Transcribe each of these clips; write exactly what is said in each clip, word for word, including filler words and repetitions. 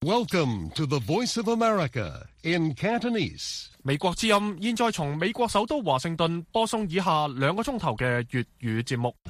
Welcome to the Voice of America in Cantonese. 美國之音現在從美國首都華盛頓播送以下兩個鐘頭嘅粵語節目。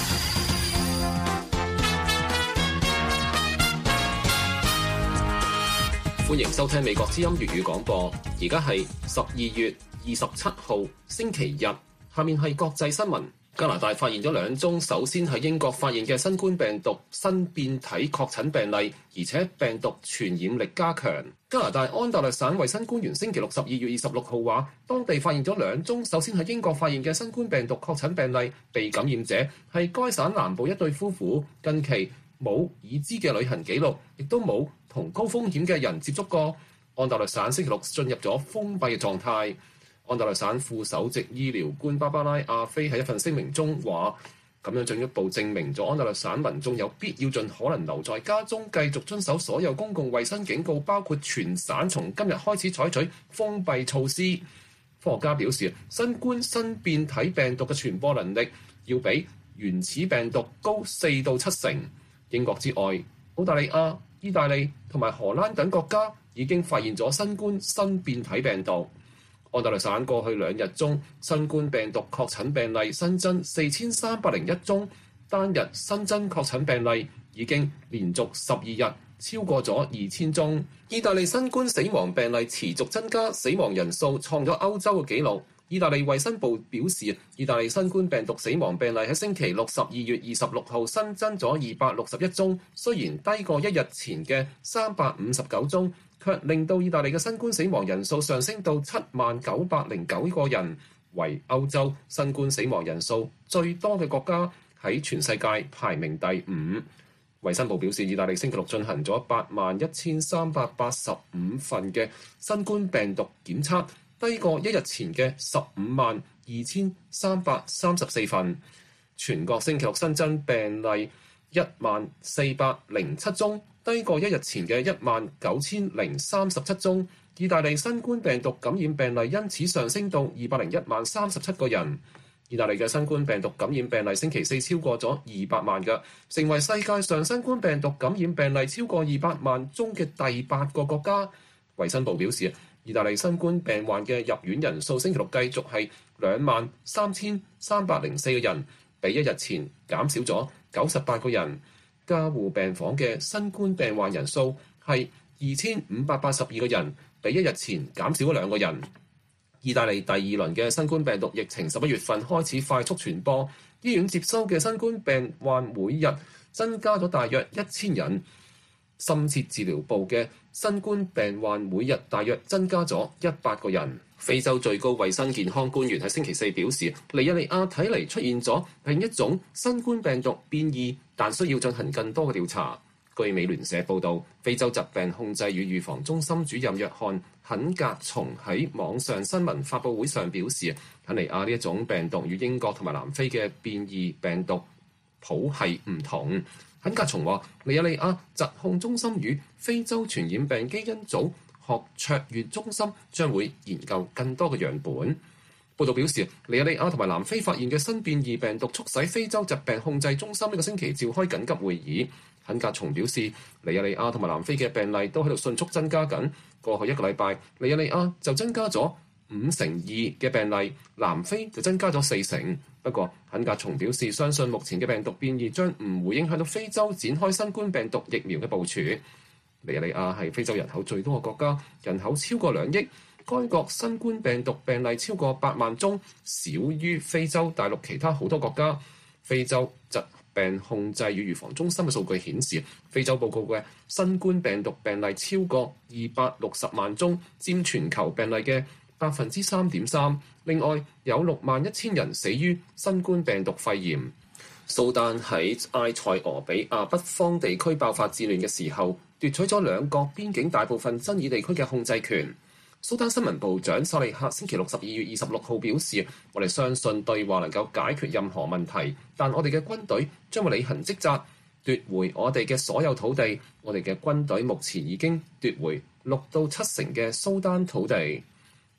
歡迎收聽美國之音粵語廣播，而家係十二月二十七號星期日。下面係國際新聞。加拿大發現咗兩宗首先喺英國發現嘅新冠病毒新變體確診病例，而且病毒傳染力加強。加拿大安大略省衛生官員星期六十二月二十六號話，當地發現咗兩宗首先喺英國發現嘅新冠病毒確診病例，被感染者係該省南部一對夫婦，近期冇已知嘅旅行記錄，亦都冇同高風險嘅人接觸過。安大略省星期六進入咗封閉嘅狀態。安大略省副首席醫療官芭芭拉亞菲喺一份聲明中話，咁樣進一步證明咗安大略省民眾有必要盡可能留在家中，繼續遵守所有公共衛生警告，包括全省從今日開始採取封閉措施。科學家表示，新冠新變體病毒嘅傳播能力要比原始病毒高四到七成。英國之外，澳大利亞、意大利同埋荷蘭等國家已經發現咗新冠新變體病毒。安大略省過去兩日中新冠病毒確診病例新增四千三百零一宗，單日新增確診病例已經連續十二日超過咗二千宗。意大利新冠死亡病例持續增加，死亡人數創咗歐洲嘅紀錄。意大利衛生部表示，意大利新冠病毒死亡病例喺星期六十二月二十六號新增咗二百六十一宗，雖然低過一日前嘅三百五十九宗，卻令到意大利嘅新冠死亡人數上升到七萬九百零九個人，為歐洲新冠死亡人數最多嘅國家，喺全世界排名第五。衛生部表示，意大利星期六進行咗八萬一千三百八十五份嘅新冠病毒檢測，低過一日前嘅十五萬二千三百三十四份。全國星期六新增病例一萬四百零七宗，低過一日前嘅一萬九千零三十七宗。意大利新冠病毒感染病例因此上升到二百零一萬三十七個人。意大利嘅新冠病毒感染病例星期四超過咗二百萬嘅，成為世界上新冠病毒感染病例超過二百萬宗嘅第八個國家。衛生部表示，意大利新冠病患嘅入院人數星期六繼續係兩萬三千三百零四個人，比一日前減少咗九十八個人。加護病房嘅新冠病患人數係二千五百八十二個人，比一日前減少咗兩個人。意大利第二輪嘅新冠病毒疫情十一月份開始快速傳播，醫院接收嘅新冠病患每日增加咗大約一千人，深切治療部嘅新冠病患每日大約增加咗一百個人。非洲最高衛生健康官員喺星期四表示，尼日利亞睇嚟出現咗另一種新冠病毒變異，但需要進行更多嘅調查。據美聯社報導，非洲疾病控制與預防中心主任約翰肯格松喺網上新聞發佈會上表示，肯尼亞呢一種病毒與英國同埋南非嘅變異病毒譜系唔同。肯格松話，尼日利亞疾控中心與非洲傳染病基因組學卓越中心將會研究更多嘅樣本。報道表示，尼日利亞同埋南非發現嘅新變異病毒促使非洲疾病控制中心呢個星期召開緊急會議。肯格松表示，尼日利亞同埋南非嘅病例都喺度迅速增加緊。過去一個禮拜，尼日利亞就增加咗五成二嘅病例，南非就增加咗四成。不過，肯格松表示，相信目前嘅病毒變異將唔會影響到非洲展開新冠病毒疫苗嘅部署。尼日利亞係非洲人口最多嘅國家，人口超過兩億。該國新冠病毒病例超過八萬宗，少於非洲大陸其他好多國家。非洲疾病控制與預防中心嘅數據顯示，非洲報告嘅新冠病毒病例超過二百六十萬宗，佔全球病例嘅百分之三點三。另外有六萬一千人死於新冠病毒肺炎。蘇丹喺埃塞俄比亞北方地區爆發戰亂嘅時候，奪取咗兩個邊境大部分爭議地區嘅控制權。蘇丹新聞部長薩利克星期六十二月二十六號表示，我哋相信對話能夠解決任何問題，但我哋嘅軍隊將會履行職責，奪回我哋嘅所有土地。我哋嘅軍隊目前已經奪回六到七成嘅蘇丹土地。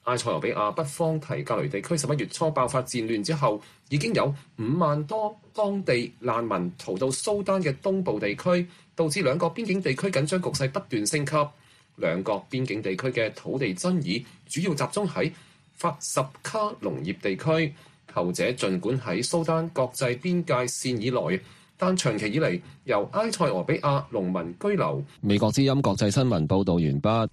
埃塞俄比亞北方提格雷地區十一月初爆發戰亂之後，已經有五萬多當地難民逃到蘇丹嘅東部地區，導致兩個邊境地區緊張局勢不斷升級。兩個邊境地區嘅土地爭議主要集中喺法什卡農業地區，後者儘管喺蘇丹國際邊界線以內，但長期以嚟由埃塞俄比亞農民居留。美國之音國際新聞報導完畢。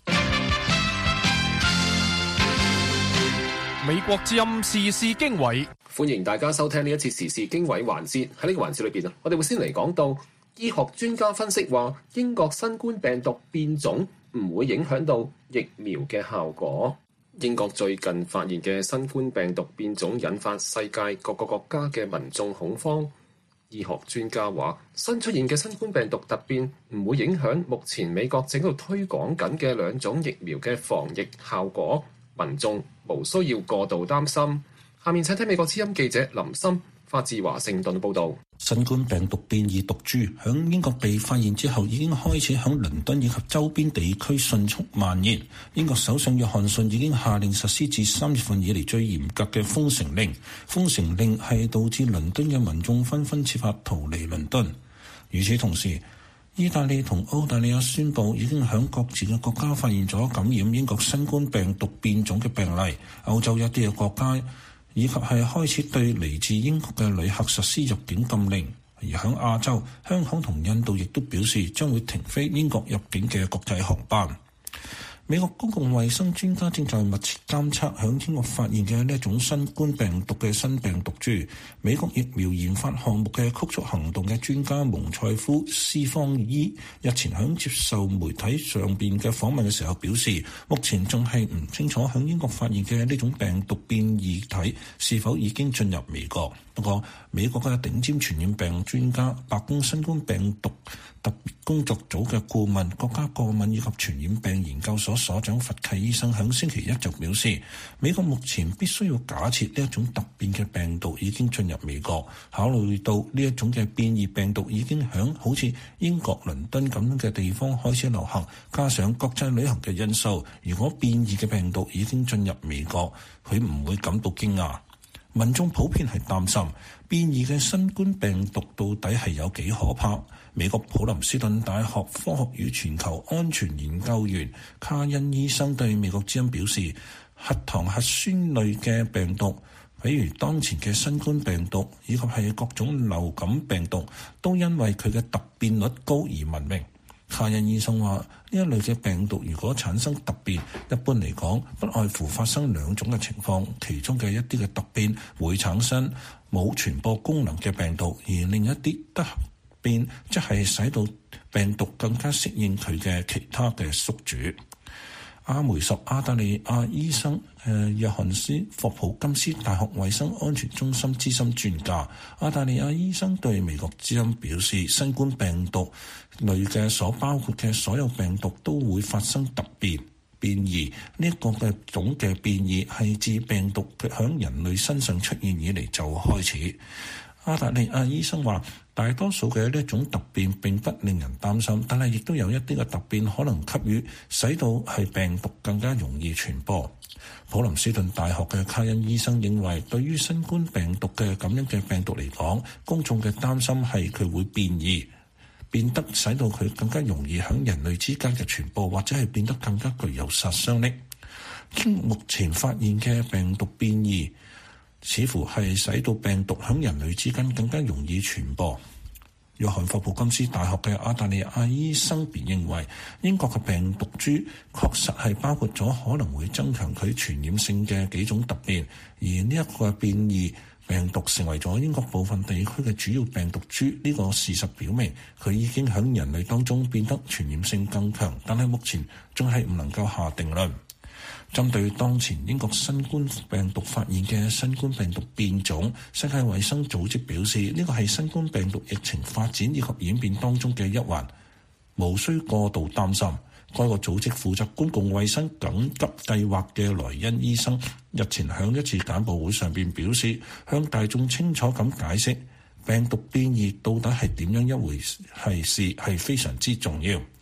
美國之音時事經緯， 歡迎大家收聽呢一次時事經緯環節。喺呢個環節裏邊啊，我哋會先嚟講到醫學專家分析話，英國新冠病毒變種唔會影響到疫苗嘅效果。英國最近發現嘅新冠病毒變種引發世界各個國家嘅民眾恐慌。醫學專家話，新出現嘅新冠病毒突變唔會影響目前美國正喺度推廣緊嘅兩種疫苗嘅防疫效果。民眾無需要過度擔心。下面請聽美國之音記者林森發自華盛頓報導。 新冠病毒變異毒株響英國被發現之後，已經開始響倫敦以及周邊地區迅速蔓延。英國首相約翰遜已經下令實施自三月份以嚟最嚴格嘅封城令。封城令係導致倫敦嘅民眾紛紛設法逃離倫敦。與此同時，意大利同澳大利亞宣布已經響各自嘅國家發現咗感染英國新冠病毒變種嘅病例。歐洲一啲嘅國家以及係開始對嚟自英國嘅旅客實施入境禁令。而響亞洲，香港同印度亦都表示將會停飛英國入境嘅國際航班。美國公共衛生專家正在密切監測響英國發現嘅呢一種新冠病毒嘅新病毒株。美國疫苗研發項目嘅曲速行動嘅專家蒙塞夫斯方伊日前響接受媒體上邊嘅訪問嘅時候表示，目前仲係唔清楚響英國發現嘅呢種病毒變異體是否已經進入美國。不過，美國嘅頂尖傳染病專家、白宮新冠病毒特別工作組嘅顧問、國家過敏以及傳染病研究所所長佛契醫生響星期一就表示，美國目前必須要假設呢一種突變嘅病毒已經進入美國。考慮到呢一種嘅變異病毒已經響好似英國倫敦咁樣嘅地方開始流行，加上國際旅行嘅因素，如果變異嘅病毒已經進入美國，佢唔會感到驚訝。民眾普遍係擔心變異嘅新冠病毒到底係有幾可怕。美國普林斯頓大學科學與全球安全研究員卡恩醫生對美國之音表示，核糖核酸類嘅病毒，比如當前嘅新冠病毒以及係各種流感病毒，都因為佢嘅突變率高而聞名。卡恩醫生話，呢一類嘅病毒如果產生突變，一般嚟講不外乎發生兩種嘅情況，其中嘅一啲嘅突變會產生冇傳播功能嘅病毒，而另一啲突變即係使到病毒更加適應佢嘅其他嘅宿主。阿梅什亞大利亞醫生誒、呃、約翰斯霍普金斯大學衛生安全中心資深專家，亞大利亞醫生對美國之音表示，新冠病毒類嘅所包括嘅所有病毒都會發生突變變異。呢、這、一個嘅種嘅變異係自病毒佢響人類身上出現以嚟就開始。亞大利亞醫生話，大多數嘅呢一種突變並不令人擔心，但係亦都有一啲嘅突變可能給予使到係病毒更加容易傳播。普林斯頓大學嘅卡恩醫生認為，對於新冠病毒嘅咁樣嘅病毒嚟講，公眾嘅擔心係佢會變異，變得使到佢更加容易響人類之間嘅傳播，或者係變得更加具有殺傷力。經目前發現嘅病毒變異似乎係使到病毒響人類之間更加容易傳播。約翰霍普金斯大學嘅亞大利亞醫生便認為，英國嘅病毒株確實係包括咗可能會增強佢傳染性嘅幾種突變，而呢一個變異病毒成為咗英國部分地區嘅主要病毒株。呢個事實表明，佢已經響人類當中變得傳染性更強，但係目前仲係唔能夠下定論。針對當前英國新冠病毒發現嘅新冠病毒變種，世界衛生組織表示，呢個係新冠病毒疫情發展以及演變當中嘅一環，無需過度擔心。該個組織負責公共衛生緊急計劃嘅萊恩醫生日前響一次簡報會上邊表示，向大眾清楚咁解釋病毒變異到底係點樣一回事係非常之重要。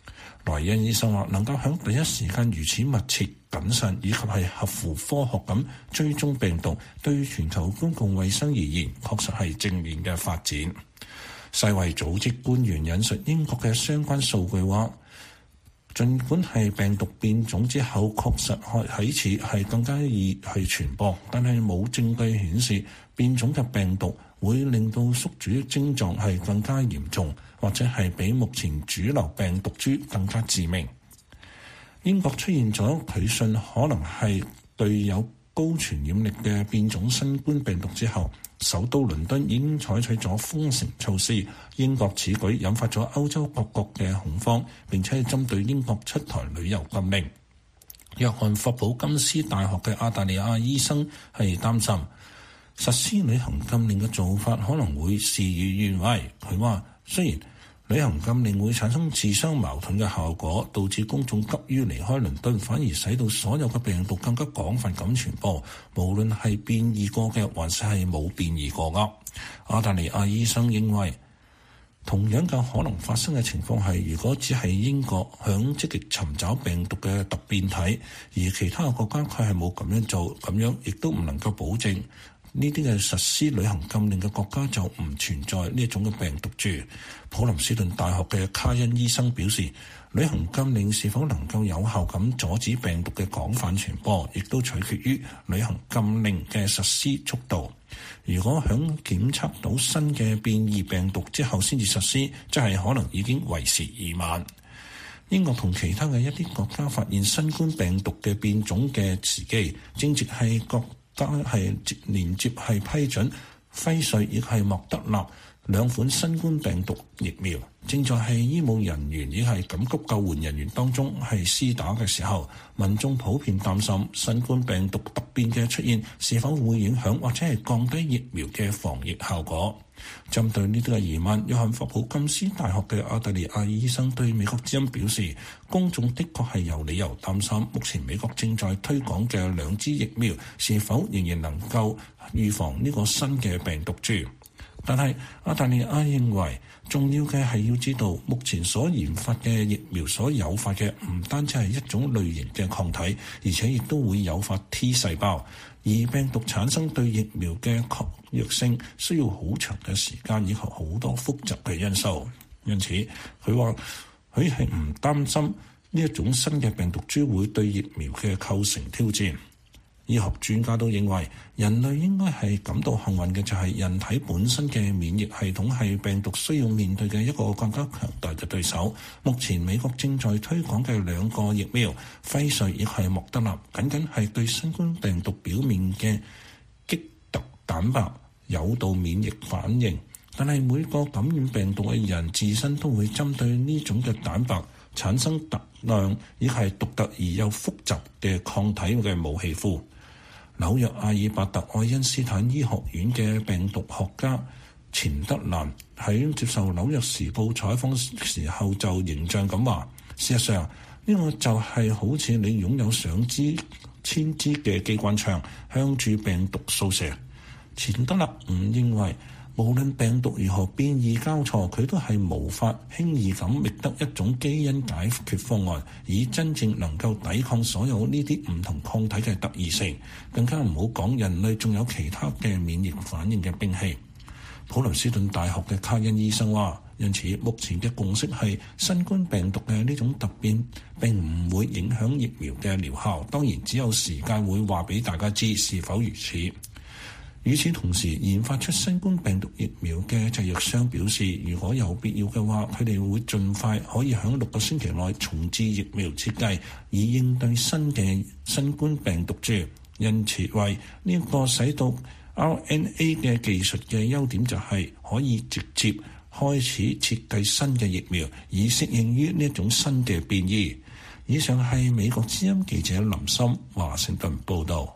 萊恩醫生話：能夠喺第一時間如此密切、謹慎以及係合乎科學咁追蹤病毒，對全球公共衛生而言，確實係正面嘅發展。世衛組織官員引述英國嘅相關數據話，儘管係病毒變種之後，確實喺此係更加易去傳播，但係冇證據顯示變種嘅病毒會令到宿主症狀係更加嚴重，或者係比目前主流病毒株更加致命。英國出現咗佢信可能係具有高傳染力嘅變種新冠病毒之後，首都倫敦已經採取咗封城措施。英國此舉引發咗歐洲各國嘅恐慌，並且係針對英國出台旅遊禁令。約翰霍普金斯大學嘅澳大利亞醫生係擔心實施旅行禁令嘅做法可能會事與願違。佢話雖然旅行禁令會產生自相矛盾嘅效果，導致公眾急於離開倫敦，反而使到所有嘅病毒更加廣泛咁傳播，無論係變異過嘅還是係冇變異過嘅。澳大利亞醫生認為，同樣嘅可能發生嘅情況係，如果只係英國響積極尋找病毒嘅突變體，而其他嘅國家佢係冇咁樣做，咁樣亦都唔能夠保證呢啲嘅實施旅行禁令嘅國家就唔存在呢一種嘅病毒株。普林斯頓大學嘅卡恩醫生表示，旅行禁令是否能夠有效咁阻止病毒嘅廣泛傳播，亦都取決於旅行禁令嘅實施速度。如果響檢測到新嘅變異病毒之後先至實施，即係可能已經為時已晚。英國同其他嘅一啲國家發現新冠病毒嘅變種嘅時機，正值係國家係連接係批准輝瑞亦係莫德納兩款新冠病毒疫苗，正在係醫務人員亦係緊急救援人員當中係施打嘅時候，民眾普遍擔心新冠病毒突變嘅出現是否會影響或者係降低疫苗嘅防疫效果。針對呢啲嘅疑問，約翰霍普金斯大學嘅澳大利亞醫生對美國之音表示，公眾的確係有理由擔心，目前美國正在推廣嘅兩支疫苗是否仍然能夠預防呢個新嘅病毒株。但係澳大利亞認為，重要嘅係要知道，目前所研發嘅疫苗所誘發嘅唔單止係一種類型嘅抗體，而且亦都會誘發 T 細胞，而病毒產生對疫苗嘅抗藥性需要好長嘅時間以及好多複雜嘅因素。因此，佢話佢係唔擔心呢一種新嘅病毒株會對疫苗嘅構成挑戰。醫學專家都認為，人類應該係感到幸運嘅，就係人體本身嘅免疫系統係病毒需要面對嘅一個更加強大嘅對手。目前美國正在推廣嘅兩個疫苗，輝瑞亦係莫德納，僅僅係對新冠病毒表面嘅棘突蛋白有到免疫反應，但係每個感染病毒嘅人自身都會針對呢種嘅蛋白產生特量，亦係獨特而又複雜嘅抗體嘅武器庫。紐約阿爾伯特愛因斯坦醫學院嘅病毒學家錢德蘭喺接受紐約時報採訪時候就形象咁話，事實上呢個就係好似你擁有上支千支嘅機關槍向住病毒掃射。錢德蘭唔認為無論病毒如何變異交錯，佢都係無法輕易咁覓得一種基因解決方案，以真正能夠抵抗所有呢啲唔同抗體嘅特異性。更加唔好講人類仲有其他嘅免疫反應嘅兵器。普林斯頓大學嘅卡恩醫生話，因此目前嘅共識係新冠病毒嘅呢種突變並唔會影響疫苗嘅療效。當然，只有時間會話俾大家知是否如此。與此同時，研發出新冠病毒疫苗嘅製藥商表示，如果有必要嘅話，佢哋會盡快可以喺六個星期內重置疫苗設計，以應對新嘅新冠病毒株。因此，為呢個使到 R N A 嘅技術嘅優點就係可以直接開始設計新嘅疫苗，以適應於呢一種新嘅變異。以上係美國之音記者林森華盛頓報導。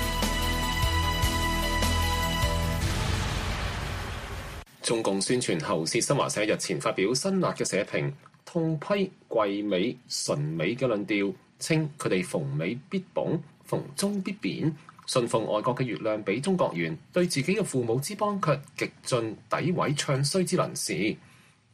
中共宣傳喉舌新華社日前發表辛辣嘅社評，痛批桂美、純美嘅論調，稱佢哋逢美必捧，逢中必貶，信奉外國嘅月亮比中國圓，對自己嘅父母之邦卻極盡詆毀唱衰之能事。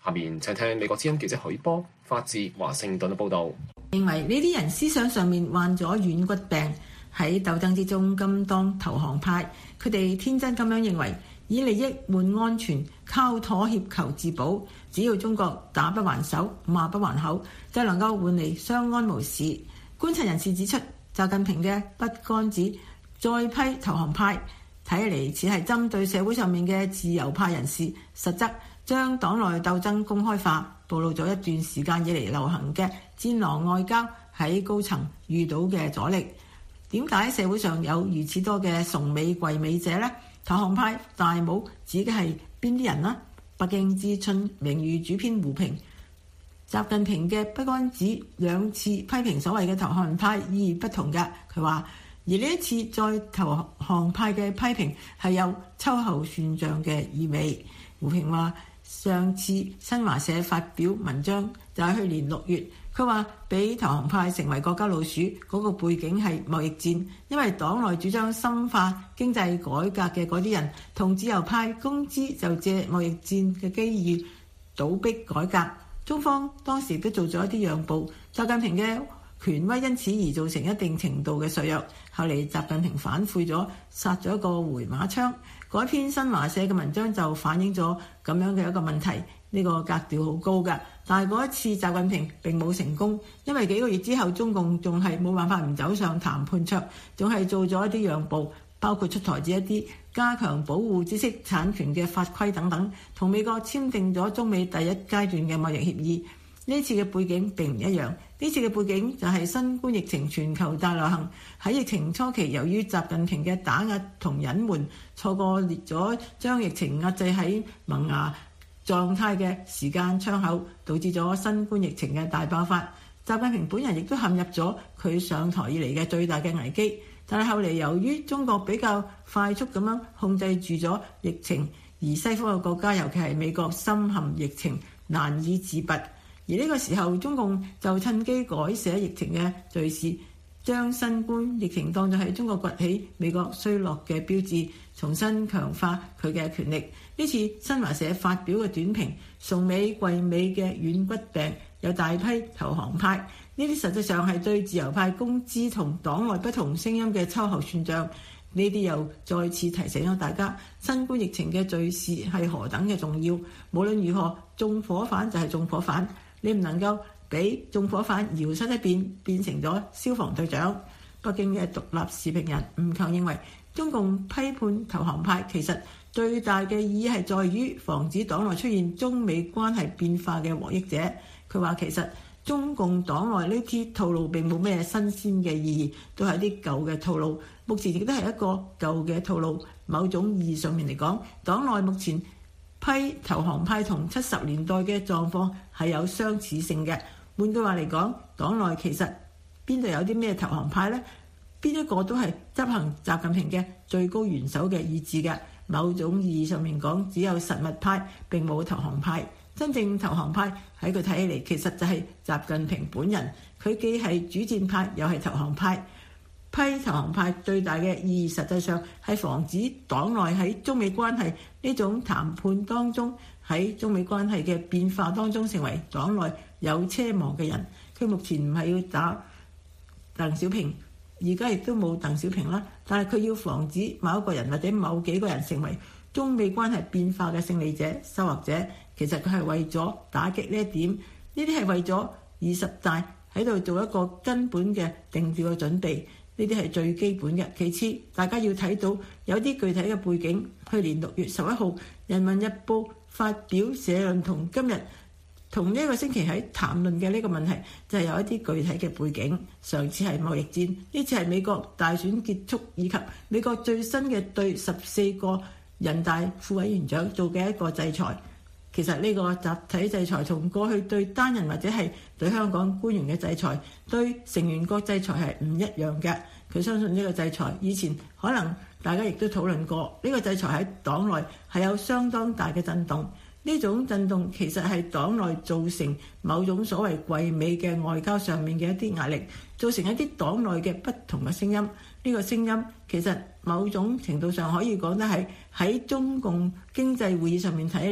下面請聽美國之音記者許波發自華盛頓嘅報導。 認為呢啲人思想上面患咗軟骨病，喺鬥爭之中甘當投降派。佢哋天真咁樣認為以利益換安全，靠妥協求自保，只要中國打不還手，罵不還口，就能夠換嚟相安無事。觀察人士指出，習近平嘅筆桿子再批投降派，睇嚟似係針對社會上面嘅自由派人士，實則將黨內鬥爭公開化，暴露咗一段時間以嚟流行嘅戰狼外交喺高層遇到嘅阻力。點解社會上有如此多嘅崇美跪美者呢？投降派大帽指嘅係邊啲人呢？北京之春名譽主編胡平，習近平嘅筆桿子兩次批評所謂嘅投降派意義不同嘅。佢話，而呢一次再投降派嘅批評係有秋後算賬嘅意味。胡平話，上次新華社發表文章就係去年六月，佢話俾投降派成為國家老鼠嗰個背景係貿易戰，因為黨內主張深化經濟改革嘅嗰啲人同自由派公知就借貿易戰嘅機遇倒逼改革。中方當時都做咗一啲讓步，習近平嘅權威因此而造成一定程度嘅削弱。後嚟習近平反悔咗，殺咗一個回馬槍。嗰篇新華社嘅文章就反映咗咁樣嘅一個問題，呢個格調好高㗎。但係嗰一次習近平並冇成功，因為幾個月之後中共仲係冇辦法唔走上談判桌，仲係做咗一啲讓步，包括出台咗一啲加強保護知識產權嘅法規等等，同美國簽訂咗中美第一階段嘅貿易協議。呢次嘅背景並唔一樣，呢次嘅背景就係新冠疫情全球大流行。喺疫情初期，由於習近平嘅打壓同隱瞞，錯過列咗將疫情壓制喺萌芽狀態嘅時間窗口，導致咗新冠疫情嘅大爆發。習近平本人亦都陷入咗佢上台以嚟嘅最大嘅危機。但係後嚟由於中國比較快速咁樣控制住咗疫情，而西方嘅國家尤其係美國深陷疫情難以自拔。而呢個時候，中共就趁機改寫疫情嘅敘事，將新冠疫情當作係中國崛起、美國衰落嘅標誌，重新強化佢嘅權力。呢次新華社發表嘅短評，崇美跪美嘅軟骨病，有大批投降派，呢啲實際上係對自由派公知同黨內不同聲音嘅秋後算賬。呢啲又再次提醒咗大家，新冠疫情嘅敘事係何等嘅重要。無論如何，縱火犯就係縱火犯。你唔能夠俾縱火犯搖身一變變成咗消防隊長。北京嘅獨立時評人吳強認為，中共批判投降派其實最大嘅意義係在於防止黨內出現中美關係變化嘅獲益者。佢話其實中共黨內呢啲套路並冇咩新鮮嘅意義，都係啲舊嘅套路。目前亦都係一個舊嘅套路。某種意義上面嚟講，黨內目前批投降派同七十年代嘅狀況係有相似性嘅。換句話嚟講，黨內其實邊度有啲咩投降派呢？邊一個都係執行習近平嘅最高元首嘅意志嘅。某種意義上面講，只有實物派並冇投降派。真正投降派喺佢睇起嚟，其實就係習近平本人。佢既係主戰派，又係投降派。批投降派最大嘅意義，實際上係防止黨內喺中美關係呢種談判當中，喺中美關係嘅變化當中，成為黨內有車望嘅人。佢目前唔係要打鄧小平，而家亦都冇鄧小平啦。但係佢要防止某一個人或者某幾個人成為中美關係變化嘅勝利者、收穫者。其實佢係為咗打擊呢一點，呢啲係為咗二十大喺度做一個根本嘅定調嘅準備。呢啲係最基本嘅。其次，大家要睇到有啲具體嘅背景。去年六月十一號，《人民日報》發表社論，同今日同呢一個星期喺談論嘅呢個問題，就係有一啲具體嘅背景。上次係貿易戰，呢次係美國大選結束，以及美國最新嘅對十四個人大副委員長做嘅一個制裁。其實呢個集體制裁同過去對單人或者係對香港官員嘅制裁、對成員國制裁係唔一樣嘅。佢相信呢個制裁以前可能大家亦都討論過，呢個制裁喺黨內係有相當大嘅震動。呢種震動其實係黨內造成某種所謂跪美嘅外交上面嘅一啲壓力，造成一啲黨內嘅不同嘅聲音。呢個聲音其實某種程度上可以講得係喺中共經濟會議上面睇嚟，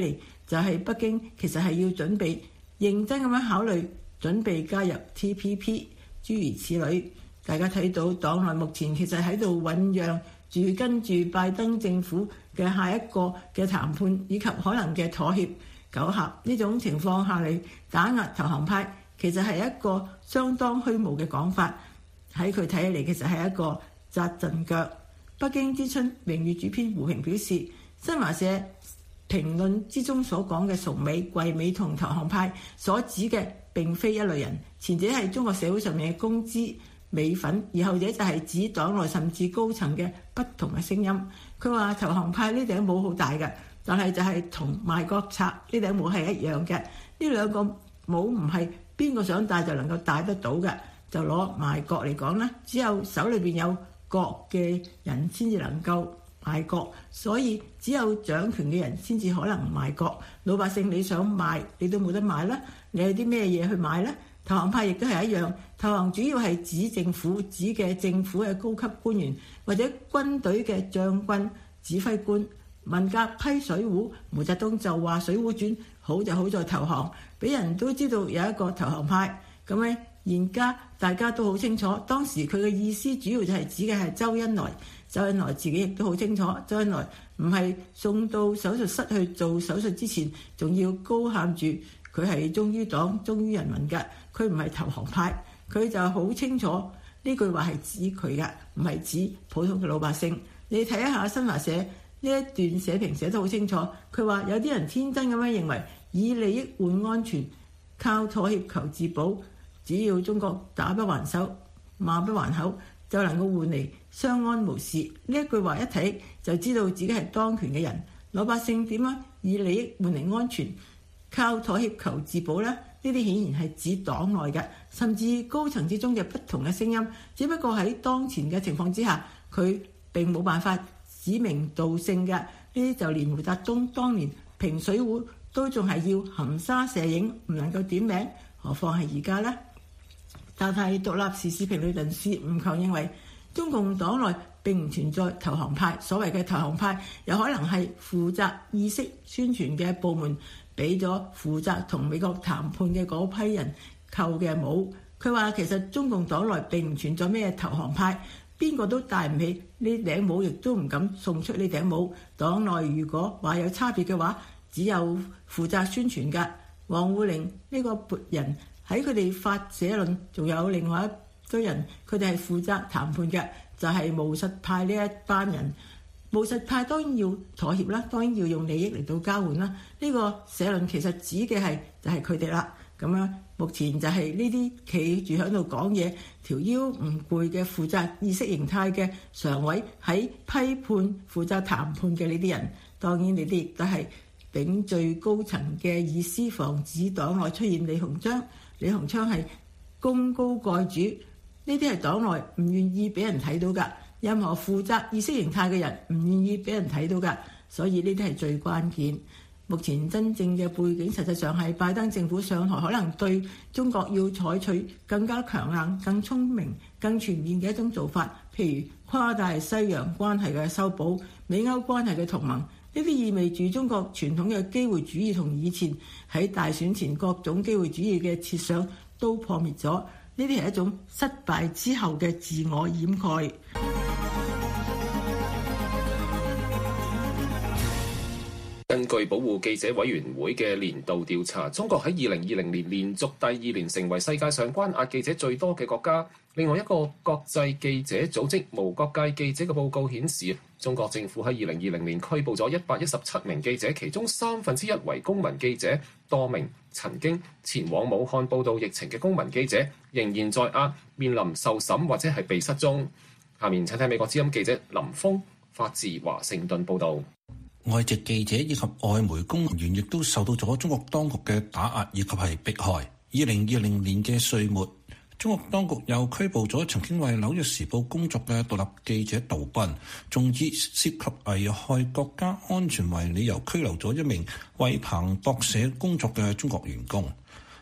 就係北京其實係要準備認真咁樣考慮準備加入 T P P， 諸如此類。大家睇到黨內目前其實喺度醖釀住跟住拜登政府嘅下一個嘅談判以及可能嘅妥協糾合呢種情況下嚟打壓投降派，其實係一個相當虛無嘅講法。喺佢睇起嚟，其實係一個紮陣腳。北京之春名譽主編胡平表示，新華社評論之中所講嘅崇美、桂美同投降派所指嘅並非一類人，前者係中國社會上面嘅公知美粉，而後者就係指黨內甚至高層嘅不同嘅聲音。佢話投降派呢頂帽好大嘅，但係就係同賣國賊呢頂帽係一樣嘅。呢兩個帽唔係邊個想戴就能夠戴得到嘅。就攞賣國嚟講啦，只有手裏邊有國嘅人先至能夠賣國，所以只有掌權嘅人先至可能賣國。老百姓你想賣你都冇得買啦，你有啲咩嘢去買呢？投降派亦都係一樣，投降主要係指政府，指嘅政府嘅高級官員或者軍隊嘅將軍、指揮官。文革批水壺，毛澤東就話水壺轉好就好在投降，俾人都知道有一個投降派。咁咧，現家大家都好清楚，當時佢嘅意思主要就係指嘅係周恩來。周恩來自己亦都好清楚，周恩來唔係送到手術室去做手術之前，仲要高喊住佢係忠於黨、忠於人民嘅，佢唔係投降派。佢就好清楚呢句話係指佢嘅，唔係指普通嘅老百姓。你睇一下新華社呢一段社評寫得好清楚，佢話有啲人天真咁樣認為以利益換安全，靠妥協求自保。只要中國打不還手、罵不還口，就能夠換嚟相安無事。呢一句話一睇就知道自己係當權嘅人。老百姓點樣以利益換嚟安全，靠妥協求自保呢？呢啲顯然係指黨內嘅，甚至高層之中嘅不同嘅聲音。只不過喺當前嘅情況之下，佢並冇辦法指名道姓嘅。呢啲就連毛澤東當年評水壺都仲係要含沙射影，唔能夠點名，何況係而家呢？但係獨立時事評論人士吳強認為，中共黨內並唔存在投降派。所謂嘅投降派，有可能係負責意識宣傳嘅部門俾咗負責同美國談判嘅嗰批人扣嘅帽。佢話其實中共黨內並唔存在咩投降派，邊個都戴唔起呢頂帽，亦都唔敢送出呢頂帽。黨內如果話有差別嘅話，只有負責宣傳嘅王滬寧呢個撥人。喺佢哋發社論，仲有另外一堆人，佢哋係負責談判嘅，就係、是、務實派呢一班人。務實派當然要妥協啦，當然要用利益嚟到交換啦。呢、這個社論其實指嘅係就係佢哋啦。咁樣目前就係呢啲企住喺度講嘢，條腰唔攰嘅負責意識形態嘅常委，喺批判負責談判嘅呢啲人，當然呢啲亦都係頂最高層嘅意思，防止黨內出現李鴻章。李鴻章係功高蓋主，呢啲係黨內唔願意俾人睇到㗎。任何負責意識形態嘅人唔願意俾人睇到㗎，所以呢啲係最關鍵。目前真正嘅背景實際上係拜登政府上台，可能對中國要採取更加強硬、更聰明、更全面嘅一種做法，譬如誇大西洋關係嘅修補、美歐關係嘅同盟。呢啲意味住中國傳統嘅機會主義同以前喺大選前各種機會主義嘅設想都破滅咗。呢啲係一種失敗之後嘅自我掩蓋。 根據保護記者委員會嘅年度調查，中國喺二零二零年連續第二年成為世界上關押記者最多嘅國家。另外一個國際記者組織無國界記者嘅報告顯示，中國政府喺二零二零年拘捕咗一百一十七名記者，其中三分之一為公民記者。多名曾經前往武漢報導疫情嘅公民記者仍然在押，面臨受審或者係被失蹤。下面請睇美國之音記者林峰發自華盛頓報導。 外籍記者以及外媒公務員亦都受到咗中國當局嘅打壓以及係迫害。二零二零年嘅歲末，中國當局又拘捕咗曾經為《紐約時報》工作嘅獨立記者杜斌，仲以涉及危害國家安全為理由拘留咗一名為彭博社工作嘅中國員工。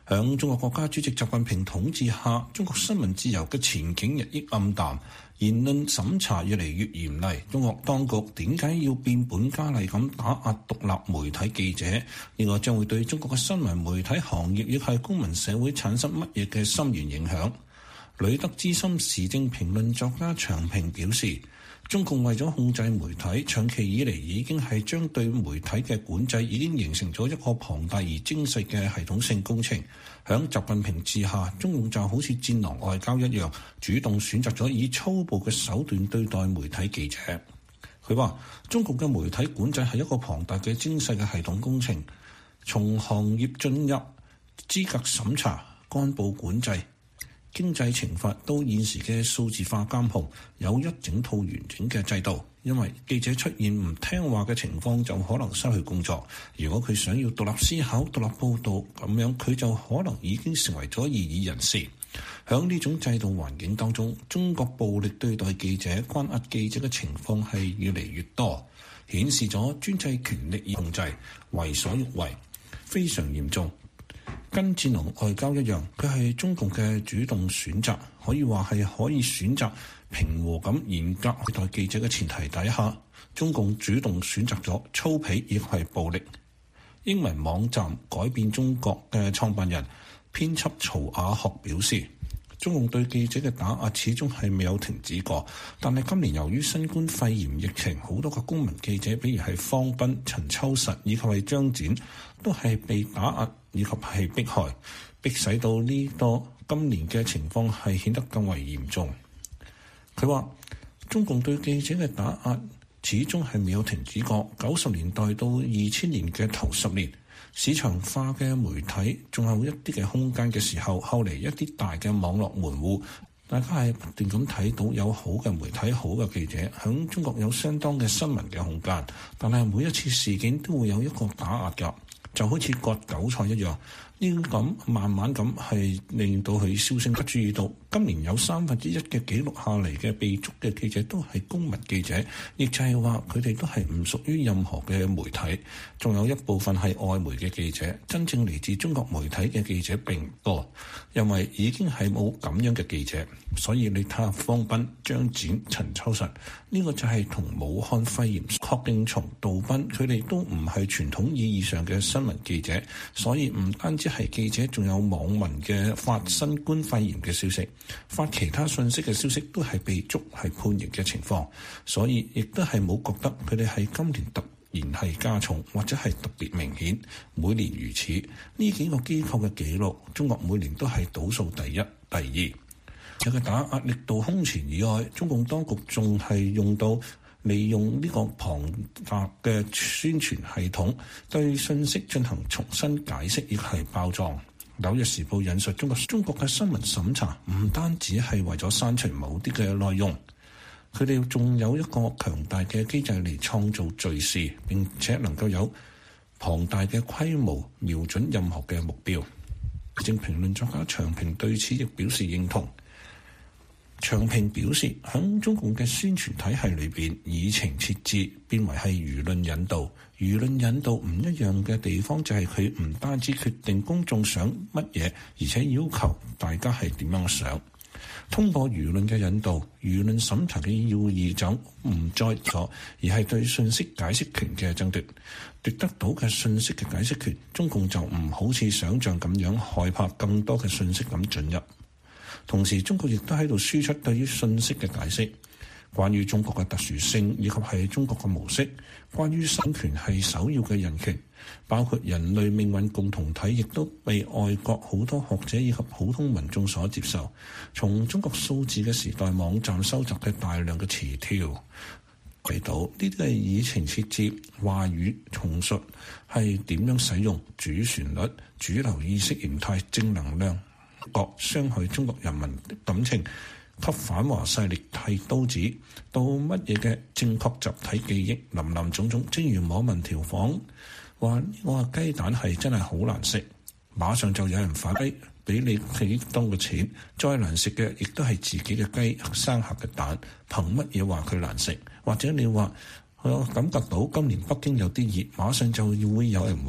響中國國家主席習近平統治下，中國新聞自由嘅前景日益暗淡，言論審查越嚟越嚴厲。中國當局點解要變本加厲咁打壓獨立媒體記者？呢個將會對中國嘅新聞媒體行業亦係公民社會產生乜嘢嘅深遠影響？旅德資深時政評論作家長平表示，中共為咗控制媒體，長期以嚟已經係將對媒體嘅管制已經形成咗一個龐大而精細嘅系統性工程。響習近平治下，中共就好似戰狼外交一樣，主動選擇咗以粗暴嘅手段對待媒體記者。佢話中共嘅媒體管制係一個龐大嘅精細嘅系統工程，從行業進入、資格審查、幹部管制、經濟懲罰到現時嘅數字化監控，有一整套完整嘅制度。因為記者出現唔聽話嘅情況，就可能失去工作。如果佢想要獨立思考、獨立報導，咁樣佢就可能已經成為咗異議人士。喺呢種制度環境當中，中國暴力對待記者、關押記者嘅情況係越嚟越多，顯示咗專制權力而控制、為所欲為，非常嚴重。跟戰狼外交一樣，佢係中共嘅主動選擇，可以話係可以選擇平和咁嚴格對待記者嘅前提底下，中共主動選擇咗粗鄙亦係暴力。英文網站改變中國嘅創辦人編輯曹雅學表示，中共對記者嘅打壓始終係未有停止過，但係今年由於新冠肺炎疫情，好多個公民記者，比如係方斌、陳秋實以及係張展，都係被打壓以及係迫害，迫使到呢多今年嘅情況係顯得更為嚴重。佢話中共對記者嘅打壓始終係未有停止過。九十年代到二千年嘅頭十年，市場化嘅媒體仲有一啲嘅空間嘅時候，後嚟一啲大嘅網絡門戶，大家係不斷咁睇到有好嘅媒體、好嘅記者響中國有相當嘅新聞嘅空間，但係每一次事件都會有一個打壓㗎，就好似割韭菜一樣。呢咁慢慢咁係令到佢銷聲。不注意到今年有三分之一嘅記錄下嚟嘅被捉嘅記者都係公民記者，亦就係話佢哋都係唔屬於任何嘅媒體。仲有一部分係外媒嘅記者，真正嚟自中國媒體嘅記者並唔多，因為已經係冇咁樣嘅記者。所以你睇下方斌、張展、陳秋實，呢、這個就係同武漢肺炎確定從杜斌，佢哋都唔係傳統意義上嘅新聞記者，所以唔單止係記者，仲有網民嘅發新冠肺炎嘅消息、發其他信息嘅消息都係被捉係判刑嘅情況，所以亦都係冇覺得佢哋係今年突然係加重或者係特別明顯。每年如此，呢幾個機構嘅記錄，中國每年都係倒數第一、第二。有嘅打壓力度空前以外，中共當局仲係用到利用呢個龐大嘅宣傳系統對信息進行重新解釋，亦係包裝。紐約時報引述中國中國嘅新聞審查，唔單止係為咗刪除某啲嘅內容，佢哋仲有一個強大嘅機制嚟創造敘事，並且能夠有龐大嘅規模瞄準任何嘅目標。正評論作家長平對此亦表示認同。長平表示，喺中共嘅宣傳體系裏邊，議程設置變為係輿論引導。輿論引導唔一樣嘅地方就係佢唔單止決定公眾想乜嘢，而且要求大家係點樣想。通過輿論嘅引導，輿論審查嘅要義就唔再咗，而係對信息解釋權嘅爭奪。奪得到嘅信息嘅解釋權，中共就唔好似想像咁樣害怕更多嘅信息咁進入。同時，中國亦都喺度輸出對於信息嘅解釋，關於中國嘅特殊性以及係中國嘅模式，關於生權係首要嘅人權，包括人類命運共同體，亦都被外國好多學者以及普通民眾所接受。從中國數字嘅時代網站收集嘅大量嘅詞條睇到，呢啲係議程設置、話語重述係點樣使用主旋律、主流意識形態、正能量、各傷害中國人民的感情，給反華勢力剃刀子，到乜嘢嘅正確集體記憶，林林總總。正如網民調侃話：我話雞蛋係真係好難食，馬上就有人反擊，俾你幾多嘅錢，再難食嘅亦都係自己嘅雞生下嘅蛋，憑乜嘢話佢難食？或者你話我感覺到今年北京有啲熱，馬上就會有人話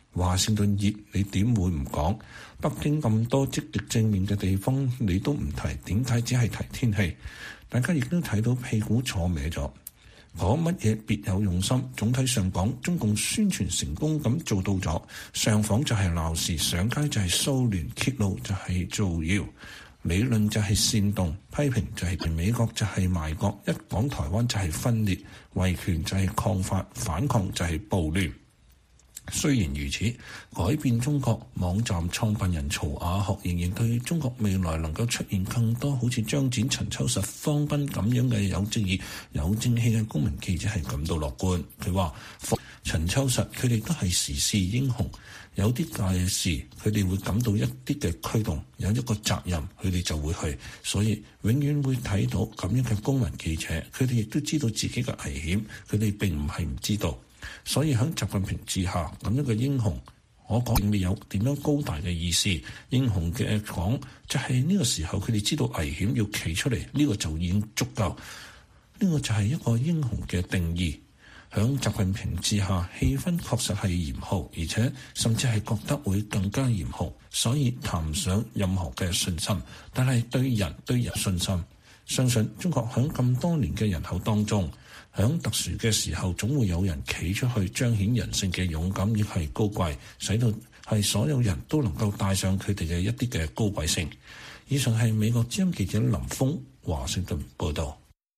華盛頓熱，你點會唔講？北京咁多積極正面嘅地方，你都唔提，點解只係提天氣？大家亦都睇到屁股坐歪咗，講乜嘢別有用心。總體上講，中共宣傳成功咁做到咗，上訪就係鬧事，上街就係騷亂，揭露就係造謠，理論就係煽動，批評就係美國就係賣國，一講台灣就係分裂，維權就係抗法，反抗就係暴亂。雖然如此，改變中國網站創辦人曹雅學仍然對中國未來能夠出現更多好似張展、陳秋實、方斌咁樣嘅有正義、有正氣嘅公民記者係感到樂觀。佢話：陳秋實佢哋都係時事英雄，有啲大事佢哋會感到一啲嘅驅動，有一個責任佢哋就會去，所以永遠會睇到咁樣嘅公民記者。佢哋亦都知道自己嘅危險，佢哋並唔係唔知道。所以喺習近平之下，咁樣嘅英雄，我講並未有點樣高大嘅意思。英雄嘅講就係呢個時候，佢哋知道危險要企出嚟，呢個就已經足夠。呢個就係一個英雄嘅定義。喺習近平之下，氣氛確實係嚴酷，而且甚至係覺得會更加嚴酷，所以談唔上任何嘅信心。但係對人對人信心，相信中國喺咁多年嘅人口當中，喺特殊嘅時候，總會有人企出去彰顯人性嘅勇敢，亦係高貴，使到係所有人都能夠帶上佢哋嘅一啲嘅高貴性。以上係美國之音記者林峰華盛頓報道。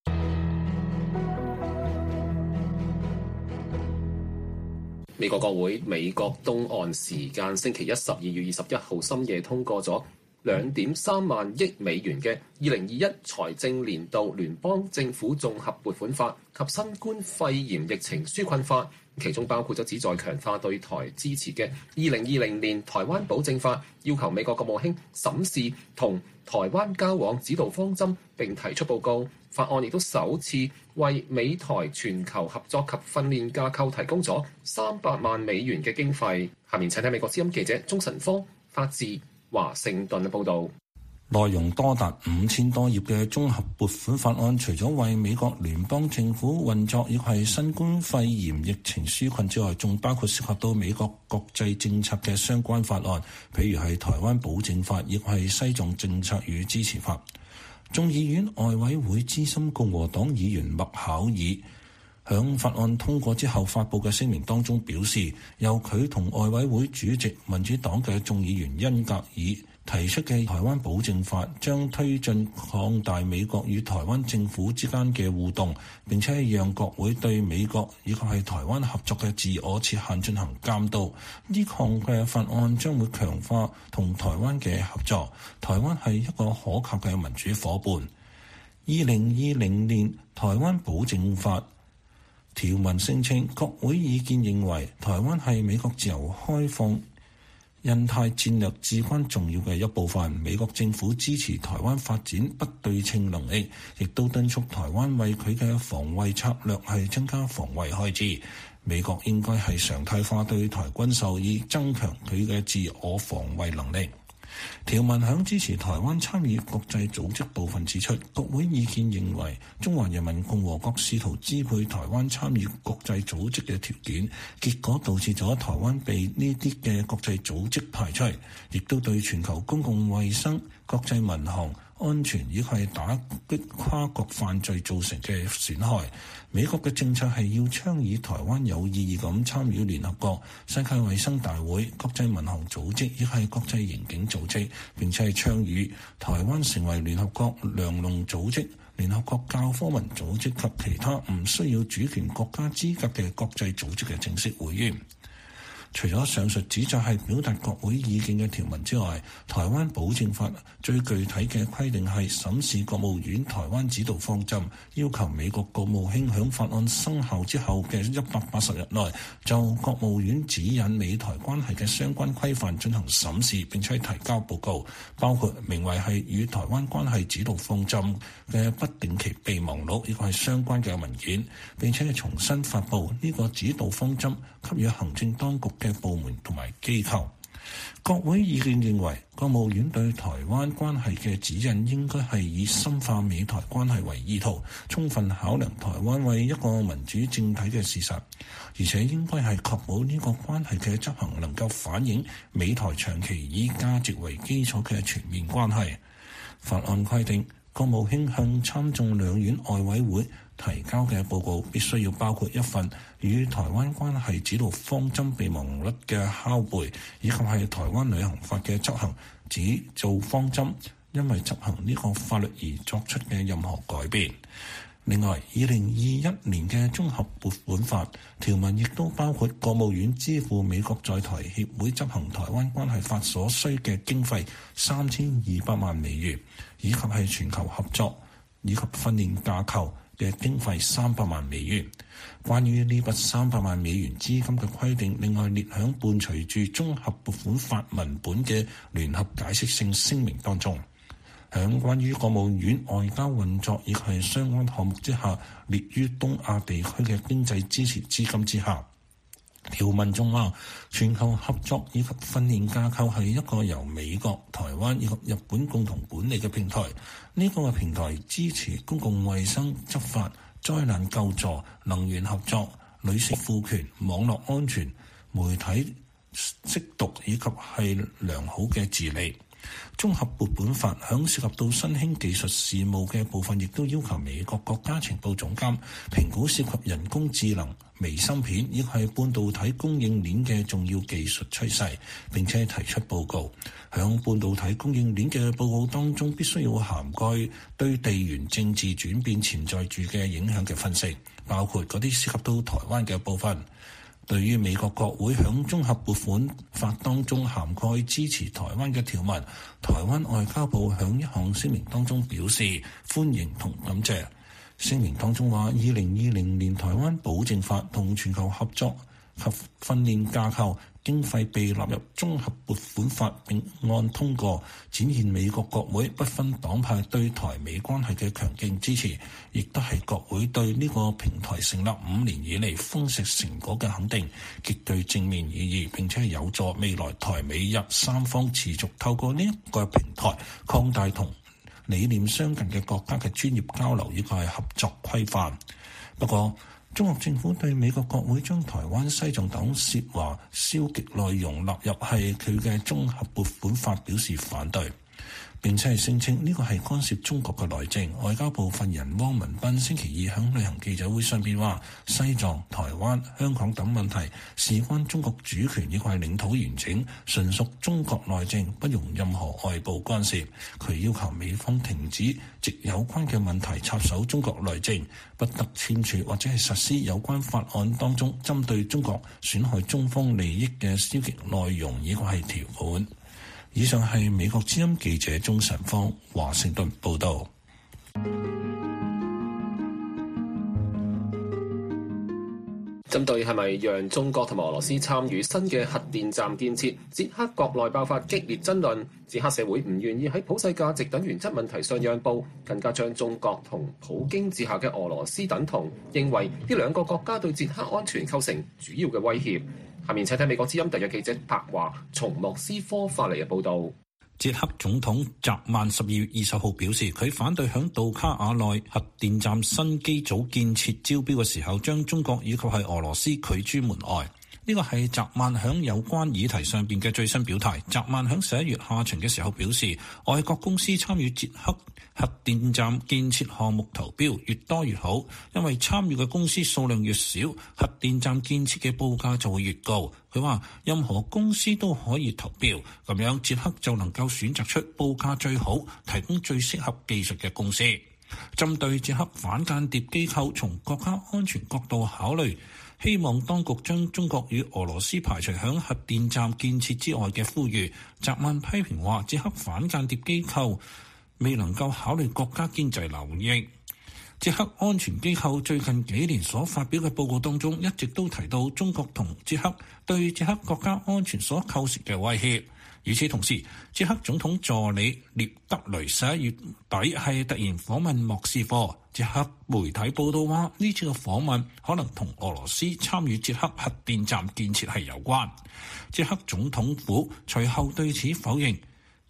美國國會美國東岸時間星期一十二月二十一號深夜通過咗兩點三萬億美元嘅二零二一財政年度聯邦政府綜合撥款法及新冠肺炎疫情紓困法，其中包括咗旨在強化對台支持嘅二零二零年台灣保證法，要求美國國務卿審視同台灣交往指導方針並提出報告。法案亦都首次為美台全球合作及訓練架構提供咗三百萬美元嘅經費。下面請睇美國之音記者鍾晨芳發自華盛頓嘅報導。 內容多達五千多頁嘅綜合撥款法案，除咗為美國聯邦政府運作亦係新冠肺炎疫情紓困之外，仲包括涉及到美國國際政策嘅相關法案，譬如係台灣保證法，亦係西藏政策與支持法。眾議院外委會資深共和黨議員麥考爾響法案通過之後發佈嘅聲明當中表示，由佢同外委會主席民主黨嘅眾議員恩格爾提出嘅台灣保證法，將推進擴大美國與台灣政府之間嘅互動，並且讓國會對美國以及係台灣合作嘅自我設限進行監督。呢項嘅法案將會強化同台灣嘅合作，台灣係一個可靠嘅民主夥伴。二零二零年台灣保證法條文聲稱，國會意見認為台灣係美國自由開放印太戰略至關重要嘅一部分，美國政府支持台灣發展不對稱能力，亦都敦促台灣為佢嘅防衛策略係增加防衛開支。美國應該係常態化對台軍售，以增強佢嘅自我防衛能力。條文響支持台灣參與國際組織部分指出，國會意見認為中華人民共和國試圖支配台灣參與國際組織嘅條件，結果導致咗台灣被呢啲嘅國際組織排除，亦都對全球公共衛生、國際民航安全以及係打擊跨國犯罪造成嘅損害。美國嘅政策係要倡議台灣有意義咁參與聯合國、世界衛生大會、國際民航組織亦係國際刑警組織，並且係倡議台灣成為聯合國糧農組織、聯合國教科文組織及其他唔需要主權國家資格嘅國際組織嘅正式會員。除咗上述旨在係表達國會意見嘅條文之外，台灣保證法最具體嘅規定係審視國務院台灣指導方針，要求美國國務卿響法案生效之後嘅一百八十日內，就國務院指引美台關係嘅相關規範進行審視，並且提交報告，包括名為係與台灣關係指導方針嘅不定期備忘錄，亦係相關嘅文件，並且重新發布呢個指導方針給予行政當局嘅部門同埋機構。國會意見認為， 國務院對台灣關係嘅指引應該係以深化美台關係為意圖，充分考量台灣為一個民主政體嘅事實，而且應該係確保呢個關係嘅執行能夠反映美台長期以價值為基礎嘅全面關係。法案規定，國務卿向參眾兩院外委會提交嘅報告必須要包括一份與台灣關係指導方針備忘錄嘅拷貝，以及係台灣旅行法嘅執行指導方針因為執行呢個法律而作出嘅任何改變。另外，二零二一年嘅綜合撥款法條文亦都包括國務院支付美國在台協會執行台灣關係法所需嘅經費三千二百萬美元，以及係全球合作以及訓練架構嘅經費三百萬美元。關於呢筆三百萬美元資金嘅規定，另外列響伴隨住綜合撥款法文本嘅聯合解釋性聲明當中。響關於國務院外交運作以及係相關項目之下，列於東亞地區嘅經濟支持資金之下。條文中話，全球合作以及訓練架構係一個由美國、台灣以及日本共同管理嘅平台。呢、這個平台支持公共衛生執法、災難救助、能源合作、女性賦權、網絡安全、媒體識讀以及係良好嘅治理。綜合撥款法響涉及到新興技術事務嘅部分，亦都要求美國國家情報總監評估涉及人工智能、微芯片以及係半導體供應鏈嘅重要技術趨勢，並且提出報告。響半導體供應鏈嘅報告當中，必須要涵蓋對地緣政治轉變潛在住嘅影響嘅分析，包括嗰啲涉及到台灣嘅部分。對於美國國會響綜合撥款法當中涵蓋支持台灣嘅條文，台灣外交部響一項聲明當中表示歡迎同感謝。聲明當中話，二零二零年台灣保證法同全球合作及訓練架構經費被納入綜合撥款法並案通過，展現美國國會不分黨派對台美關係嘅強勁支持，亦都係國會對呢個平台成立五年以嚟豐碩成果嘅肯定，極具正面意義，並且係有助未來台美日三方持續透過呢一個平台擴大同理念相近嘅國家嘅專業交流，呢個係合作規範。不過，中國政府對美國國會將台灣、西藏等涉華消極內容納入係佢嘅綜合撥款法表示反對，並且係聲稱呢個係干涉中國嘅內政。外交部發言人汪文斌星期二響例行記者會上邊話，西藏、台灣、香港等問題事關中國主權以及係領土完整，純屬中國內政，不容任何外部干涉。佢要求美方停止藉有關嘅問題插手中國內政，不得簽署或者係實施有關法案當中針對中國損害中方利益嘅消極內容以及係條款。以上係美國之音記者鍾晨芳華盛頓報道。 針對係咪讓中國同埋俄羅斯參與新嘅核電站建設，捷克國內爆發激烈爭論。捷克社會唔願意喺普世價值等原則問題上讓步，更加將中國同普京治下嘅俄羅斯等同，認為呢兩個國家對捷克安全構成主要嘅威脅。下面請睇美國之音特約記者柏華從莫斯科發嚟嘅報導。 捷克總統澤曼十二月二十號表示，佢反對響杜卡瓦內核電站新機組建設招標嘅時候，將中國以及係俄羅斯拒諸門外。呢個係澤曼響有關議題上邊嘅最新表態。澤曼響十一月下旬嘅時候表示，外國公司參與捷克核電站建設項目投標越多越好，因為參與嘅公司數量越少，核電站建設嘅報價就會越高。佢話任何公司都可以投標，咁樣捷克就能夠選擇出報價最好、提供最適合技術嘅公司。針對捷克反間諜機構從國家安全角度考慮，希望當局將中國與俄羅斯排除響核電站建設之外嘅呼籲，澤曼批評話捷克反間諜機構未能夠考慮國家經濟效益。捷克安全機構最近幾年所發表嘅報告當中，一直都提到中國同捷克對捷克國家安全所構成嘅威脅。與此同時，捷克總統助理列德雷十一月底係突然訪問莫斯科。捷克媒體報道話，呢次嘅訪問可能同俄羅斯參與捷克核電站建設係有關。捷克總統府隨後對此否認。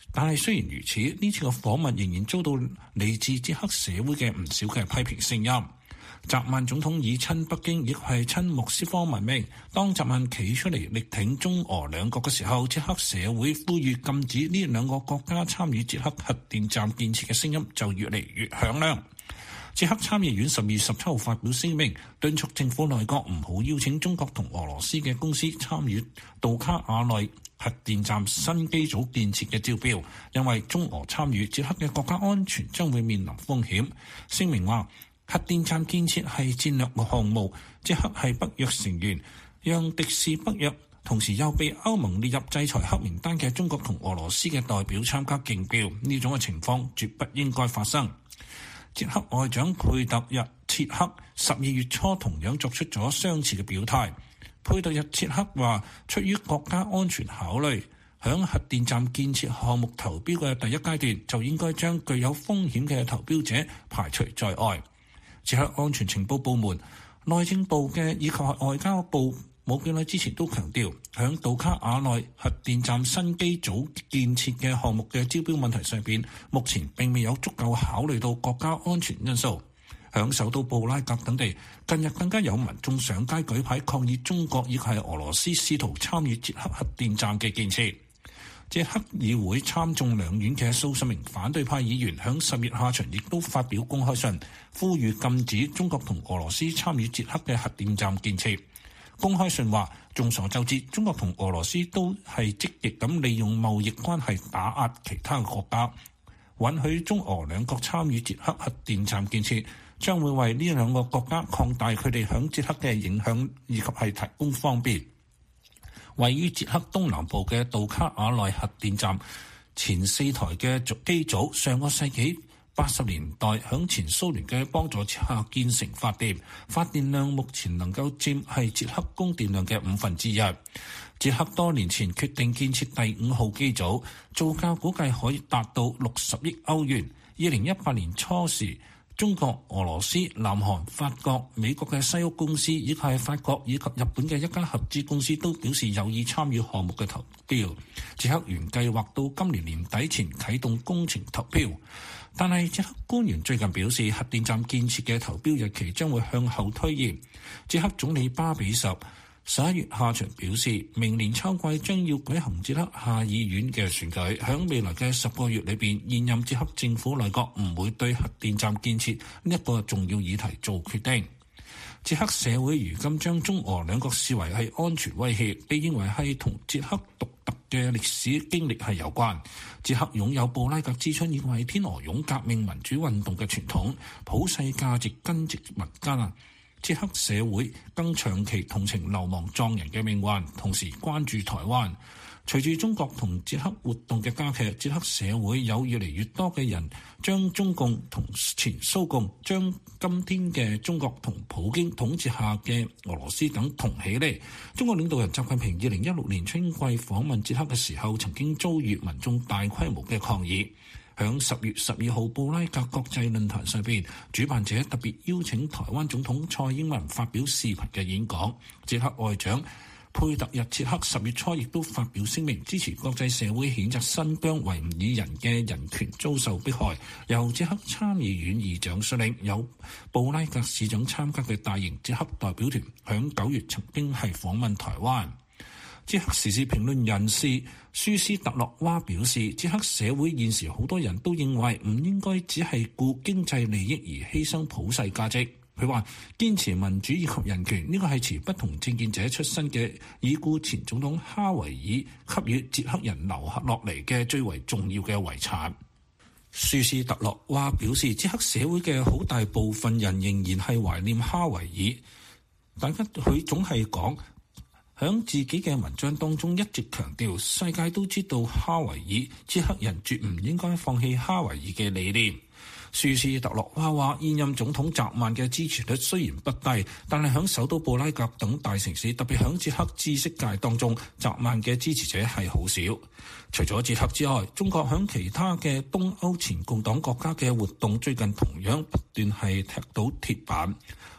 但係雖然如此，呢次嘅訪問仍然遭到嚟自捷克社會嘅唔少嘅批評聲音。澤曼總統以親北京亦係親莫斯科聞名。當澤曼企出嚟力挺中俄兩國嘅時候，捷克社會呼籲禁止呢兩個國家參與捷克核電站建設嘅聲音就越嚟越響亮。捷克參議院十二月十七號發表聲明，敦促政府內閣唔好邀請中國同俄羅斯嘅公司參與杜卡亞內核電站新機組建設嘅招標，因為中俄參與捷克嘅國家安全將會面臨風險。聲明話，核電站建設係戰略項目，捷克係北約成員，讓敵視北約，同時又被歐盟列入制裁黑名單嘅中國同俄羅斯嘅代表參加競標，呢種嘅情況絕不應該發生。捷克外長佩特日切克十二月初同樣作出咗相似嘅表態。佩特日切克話，出於國家安全考慮，響核電站建設項目投標嘅第一階段就應該將具有風險嘅投標者排除在外。捷克安全情報部門、內政部嘅以及外交部冇幾耐之前都強調，響杜卡亞內核電站新機組建設嘅項目嘅招標問題上邊，目前並未有足夠考慮到國家安全因素。響首都布拉格等地，近日更加有民眾上街舉牌抗議中國以及係俄羅斯試圖參與捷克核電站嘅建設。捷克議會參眾兩院嘅數十名反對派議員響十月下旬亦都發表公開信，呼籲禁止中國同俄羅斯參與捷克嘅核電站建設。公開信話，眾所周知，中國同俄羅斯都係積極咁利用貿易關係打壓其他嘅國家，允許中俄兩國參與捷克核電站建設，將會為呢兩個國家擴大佢哋響捷克嘅影響以及係提供方便。位於捷克東南部嘅杜卡亞內核電站前四台嘅機組，上個世紀八十年代響前蘇聯嘅幫助之下建成發電，發電量目前能夠佔係捷克供電量嘅五分之一。捷克多年前決定建設第五號機組，造價估計可以達到六十億歐元。二零一八年初時，中國、俄羅斯、南韓、法國、美國嘅西屋公司，以及係法國以及日本嘅一家合資公司都表示有意參與項目嘅投標。捷克原計劃到今年年底前啟動工程投標，但係捷克官員最近表示，核電站建設嘅投標日期將會向後推延。捷克總理巴比什十一月下旬表示，明年秋季將要舉行捷克下議院嘅選舉。響未來嘅十個月裏邊，現任捷克政府內閣唔會對核電站建設呢一個重要議題做決定。捷克社會如今將中俄兩國視為係安全威脅，被認為係同捷克獨特嘅歷史經歷係有關。捷克擁有布拉格之春以及天鵝絨革命民主運動嘅傳統，普世價值根植民間啊。捷克社會更長期同情流亡藏人嘅命運，同時關注台灣。隨住中國同捷克活動嘅加劇，捷克社會有越嚟越多嘅人將中共同前蘇共、將今天嘅中國同普京統治下嘅俄羅斯等同起嚟。中國領導人習近平二零一六年春季訪問捷克嘅時候，曾經遭遇民眾大規模嘅抗議。響十月十二號布拉格國際論壇上邊，主辦者特別邀請台灣總統蔡英文發表視頻嘅演講。捷克外長佩特日切克十月初亦都發表聲明，支持國際社會譴責新疆維吾爾人嘅人權遭受迫害。由捷克參議院議長率領，有布拉格市長參加嘅大型捷克代表團，響九月曾經係訪問台灣。捷克時事評論人士舒斯特洛娃表示，捷克社會現時好多人都認為唔應該只係顧經濟利益而犧牲普世價值。佢話堅持民主以及人權，呢個係持不同政見者出身嘅已故前總統哈維爾給予捷克人留下落嚟嘅最為重要嘅遺產。舒斯特洛娃表示，捷克社會嘅好大部分人仍然係懷念哈維爾，大家佢總係講響自己嘅文章當中一直強調，世界都知道哈維爾，捷克人絕唔應該放棄哈維爾嘅理念。舒斯特洛娃話，現任總統澤曼嘅支持率雖然不低，但係響首都布拉格等大城市，特別響捷克知識界當中，澤曼嘅支持者係好少。除咗捷克之外，中國響其他嘅東歐前共黨國家嘅活動最近同樣不斷係踢到鐵板。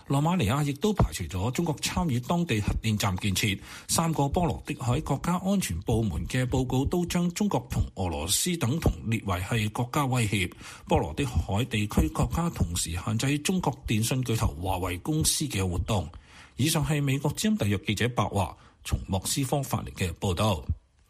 羅馬尼亞亦都排除咗中國參與當地核電站建設。三個波羅的海國家安全部門嘅報告都將中國同俄羅斯等同列為係國家威脅。波羅的海地區國家同時限制中國電信巨頭華為公司嘅活動。以上係美國之音特約記者白華從莫斯科發嚟嘅報道。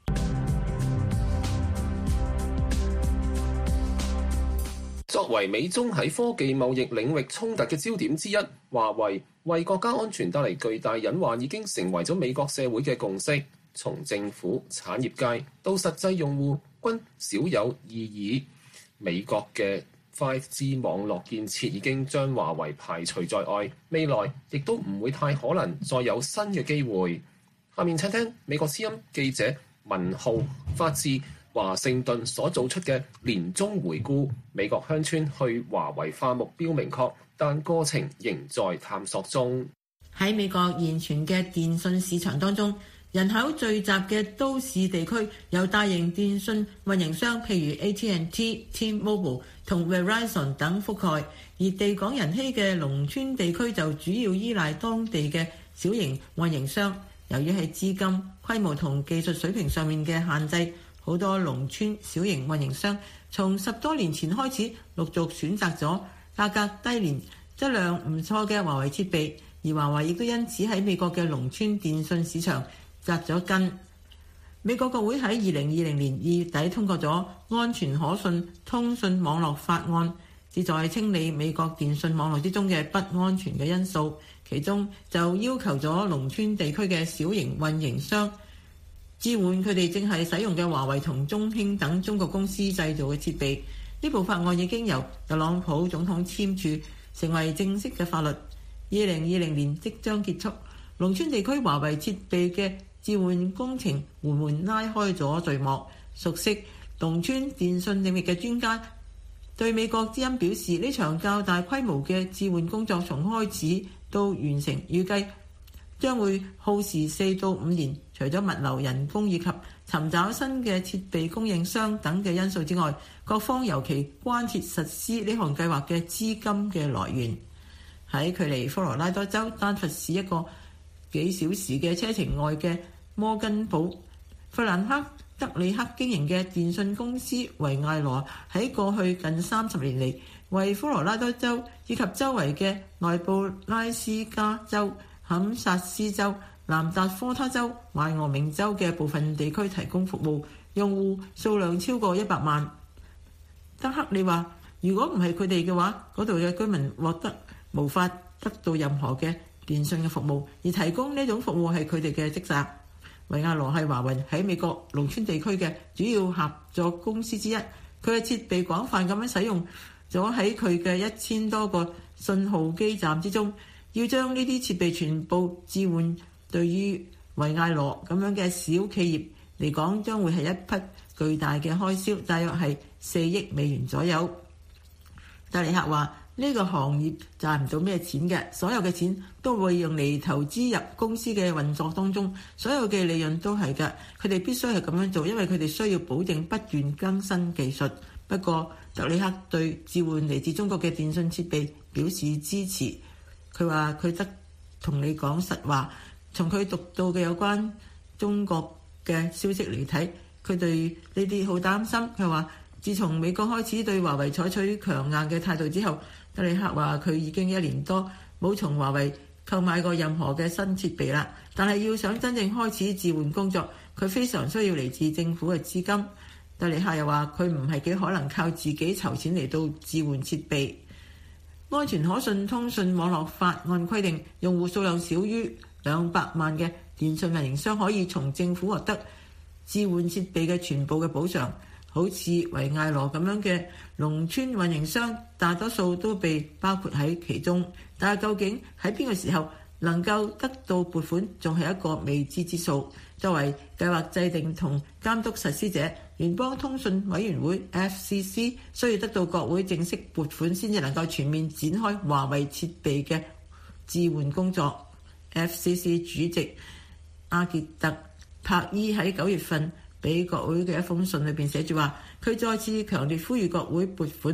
作為美中喺科技貿易領域衝突嘅焦點之一，華為為國家安全帶嚟巨大隱患已經成為咗美國社會嘅共識。從政府、產業界到實際用戶均少有異議。美國嘅 五 G 網絡建設已經將華為排除在外，未來亦都唔會太可能再有新嘅機會。下面請聽美國之音記者文浩發自華盛頓所做出嘅年終回顧。美國鄉村去華為化目標明確，但過程仍在探索中。 喺美國現存嘅電信市場當中，人口聚集嘅都市地區由大型電信運營商譬如 A T and T、T-Mobile 同 Verizon 等覆蓋，而地廣人稀嘅農村地區就主要依賴當地嘅小型運營商。由於係資金、規模同技術水平上面嘅限制，好多農村小型運營商從十多年前開始陸續選擇咗價格低廉、質量唔錯嘅華為設備，而華為亦都因此喺美國嘅農村電信市場紮咗根。美國國會喺二零二零年二月底通過咗安全可信通訊網絡法案，旨在清理美國電信網絡之中嘅不安全嘅因素，其中就要求咗農村地區嘅小型運營商置換佢哋正係使用嘅華為同中興等中國公司製造嘅設備。呢部法案已經由特朗普總統簽署，成為正式嘅法律。二零二零年即將結束，農村地區華為設備嘅置換工程緩緩拉開咗序幕。熟悉農村電信領域嘅專家對美國之音表示，呢場較大規模嘅置換工作從開始到完成，預計將會耗時四到五年。除咗物流、人工以及尋找新嘅設備供應商等嘅因素之外，各方尤其關切實施呢項計劃嘅資金嘅來源。喺距離科羅拉多州丹佛市一個幾小時嘅車程外嘅摩根堡，弗蘭克德里克經營嘅電信公司維艾羅喺過去近三十年嚟，為科羅拉多州以及周圍嘅內布拉斯加州、堪薩斯州、南達科他州、邁俄明州嘅部分地區提供服務，用戶數量超過一百萬。德克利話：如果唔係佢哋嘅話，嗰度嘅居民獲得無法得到任何嘅電信嘅服務，而提供呢種服務係佢哋嘅職責。維亞羅係華為喺美國農村地區嘅主要合作公司之一，佢嘅設備廣泛咁樣使用咗喺佢嘅一千多個信號基站之中，要將呢啲設備全部置換，對於維艾羅咁樣嘅小企業嚟講，將會係一筆巨大嘅開銷，大約係四億美元左右。戴利克話：呢個行業賺唔到咩錢嘅，所有嘅錢都會用嚟投資入公司嘅運作當中，所有嘅利潤都係㗎。佢哋必須係咁樣做，因為佢哋需要保證不斷更新技術。不過，特里克對置換嚟自中國嘅電信設備表示支持。佢話：佢得同你講實話。從佢讀到嘅有關中國嘅消息嚟睇，佢對呢啲好擔心。佢話：自從美國開始對華為採取強硬嘅態度之後，德里克話佢已經一年多冇從華為購買過任何嘅新設備啦。但係要想真正開始置換工作，佢非常需要嚟自政府嘅資金。德里克又話佢唔係幾可能靠自己籌錢嚟到置換設備。安全可信通訊網絡法案規定，用戶數量少於兩百萬嘅電信運營商可以從政府獲得置換設備嘅全部嘅補償。好似維艾羅咁樣嘅農村運營商，大多數都被包括喺其中。但係究竟喺邊個時候能夠得到撥款，仲係一個未知之數。作為計劃制定同監督實施者，聯邦通訊委員會 F C C 需要得到國會正式撥款，先至能夠全面展開華為設備嘅置換工作。F C C 主席阿傑特帕伊喺九月份俾國會嘅一封信裏邊寫住話，佢再次強烈呼籲國會撥款，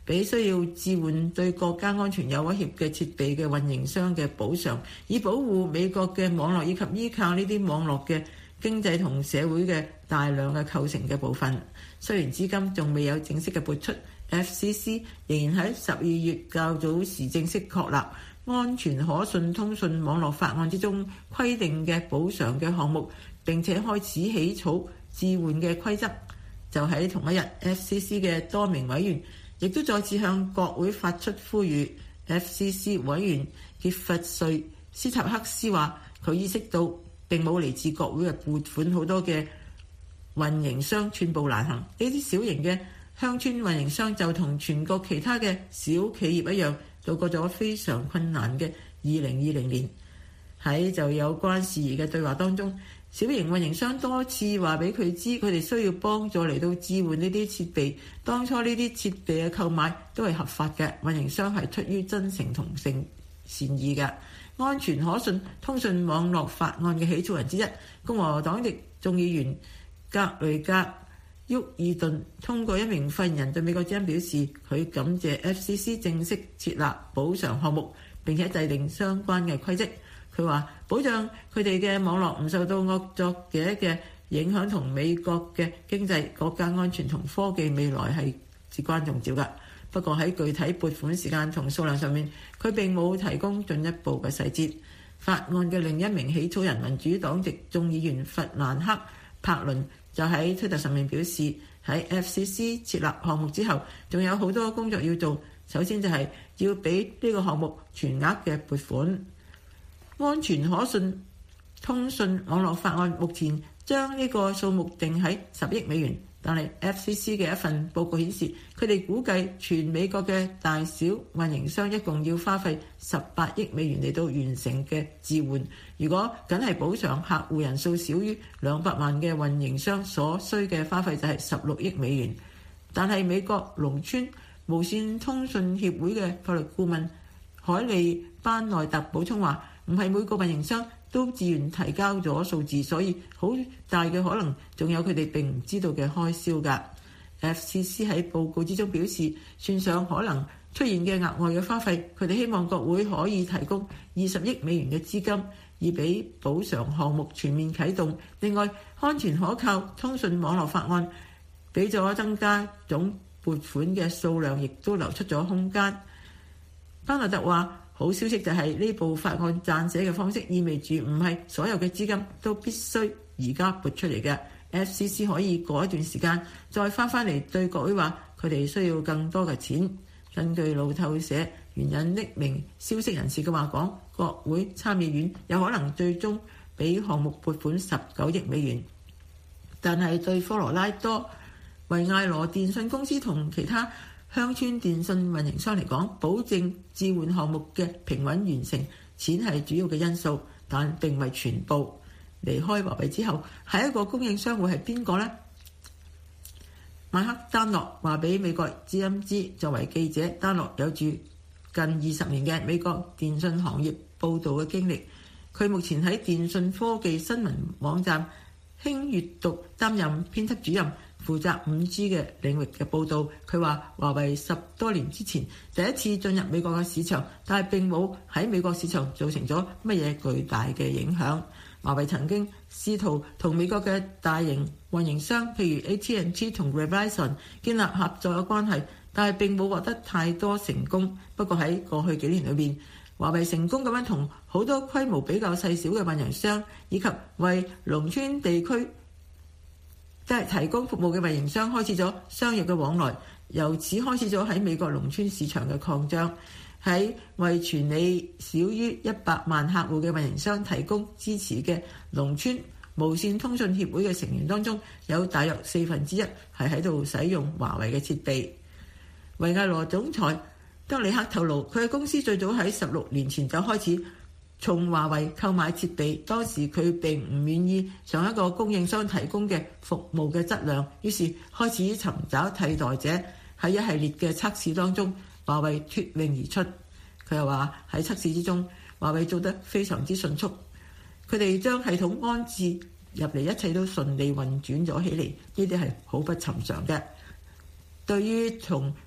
俾需要置換對國家安全有威脅嘅設備嘅運營商嘅補償，以保護美國嘅網絡以及依靠呢啲網絡嘅經濟同社會嘅大量嘅構成嘅部分。雖然資金仲未有正式嘅撥出， F C C 仍然喺十二月較早時正式確立安全可信通訊網絡法案之中規定嘅補償嘅項目，並且開始起草置換嘅規則。就喺同一日， F C C 嘅多名委員亦都再次向國會發出呼籲。 F C C 委員傑弗瑞斯塔克斯話，佢意識到並冇嚟自國會嘅撥款，好多嘅運營商寸步難行。呢啲小型嘅鄉村運營商就同全國其他嘅小企業一樣，度過咗非常困難嘅二零二零年。喺就有關事宜嘅對話當中，小型運營商多次話俾佢知，佢哋需要幫助嚟到置換呢啲設備。當初呢啲設備嘅購買都係合法嘅，運營商係出於真誠同誠善意嘅。安全可信通訊網絡法案嘅起草人之一，共和黨籍眾議員格雷格沃爾頓通過一名發言人對美國之音表示，佢感謝 F C C 正式設立補償項目，並且制定相關嘅規則。佢話保障佢哋嘅網絡唔受到惡作者嘅影響同美國嘅經濟、國家安全同科技未來係至關重要嘅。不過喺具體撥款時間同數量上面，佢並冇提供進一步嘅細節。法案嘅另一名起草人民主黨籍眾議員弗蘭克柏倫就喺推特上面表示，喺 F C C 設立項目之後，仲有好多工作要做。首先就係要俾呢個項目全額嘅撥款。安全可信通訊網絡法案目前將呢個數目定喺十億美元，但係 F C C 嘅一份報告顯示，佢哋估計全美國嘅大小運營商一共要花費十八億美元嚟到完成嘅置換。如果僅係補償客戶人數少於兩百萬嘅運營商所需嘅花費就係十六億美元。但係美國農村無線通訊協會嘅法律顧問海利班內特補充話，唔係每個運營商都自願提交咗數字，所以好大嘅可能仲有佢哋並唔知道嘅開銷㗎。F C C 喺報告之中表示，算上可能出現嘅額外嘅花費，佢哋希望國會可以提供二十億美元嘅資金，以俾補償項目全面啟動。另外，安全可靠通訊網絡法案俾咗增加總撥款嘅數量，亦都留出咗空間。班納特話，好消息就係呢部法案撰寫嘅方式意味住唔係所有嘅資金都必須而家撥出嚟嘅。F C C 可以過一段時間再翻返嚟對國會話佢哋需要更多嘅錢。根據路透社援引匿名消息人士嘅話講，國會參議院有可能最終俾項目撥款十九億美元，但係對科羅拉多維艾羅電信公司同其他鄉村電信運營商嚟講，保證置換項目嘅平穩完成，錢係主要嘅因素，但並唔係全部。離開華為之後，下一個供應商會係邊個呢？馬克丹諾話俾美國之音知，作為記者，丹諾有住近二十年嘅美國電信行業報導嘅經歷。佢目前喺電信科技新聞網站輕閱讀擔任編輯主任，負責五 G 嘅領域嘅報導。佢話華為十多年之前第一次進入美國嘅市場，但係並冇喺美國市場造成咗乜嘢巨大嘅影響。華為曾經試圖同美國嘅大型運營商，譬如 A T and T 同 Verizon 建立合作嘅關係，但係並冇獲得太多成功。不過喺過去幾年裏面，華為成功咁樣同好多規模比較細小嘅運營商，以及為農村地區即係提供服務嘅運營商開始咗商業嘅往來，由此開始咗喺美國農村市場嘅擴張。喺為全美少於一百萬客戶嘅運營商提供支持嘅農村無線通訊協會嘅成員當中，有大約四分之一係喺度使用華為嘅設備。維艾羅總裁德里克透露，佢嘅公司最早喺十六年前就開始從華為購買設備，當時佢並唔願意上一個供應商提供嘅服務嘅質量，於是開始尋找替代者。喺一系列嘅測試當中，華為脫穎而出。佢又話喺測試之中，華為做得非常之迅速，佢哋將系統安置入嚟，一切都順利運轉咗起嚟，呢啲係好不尋常嘅。對於從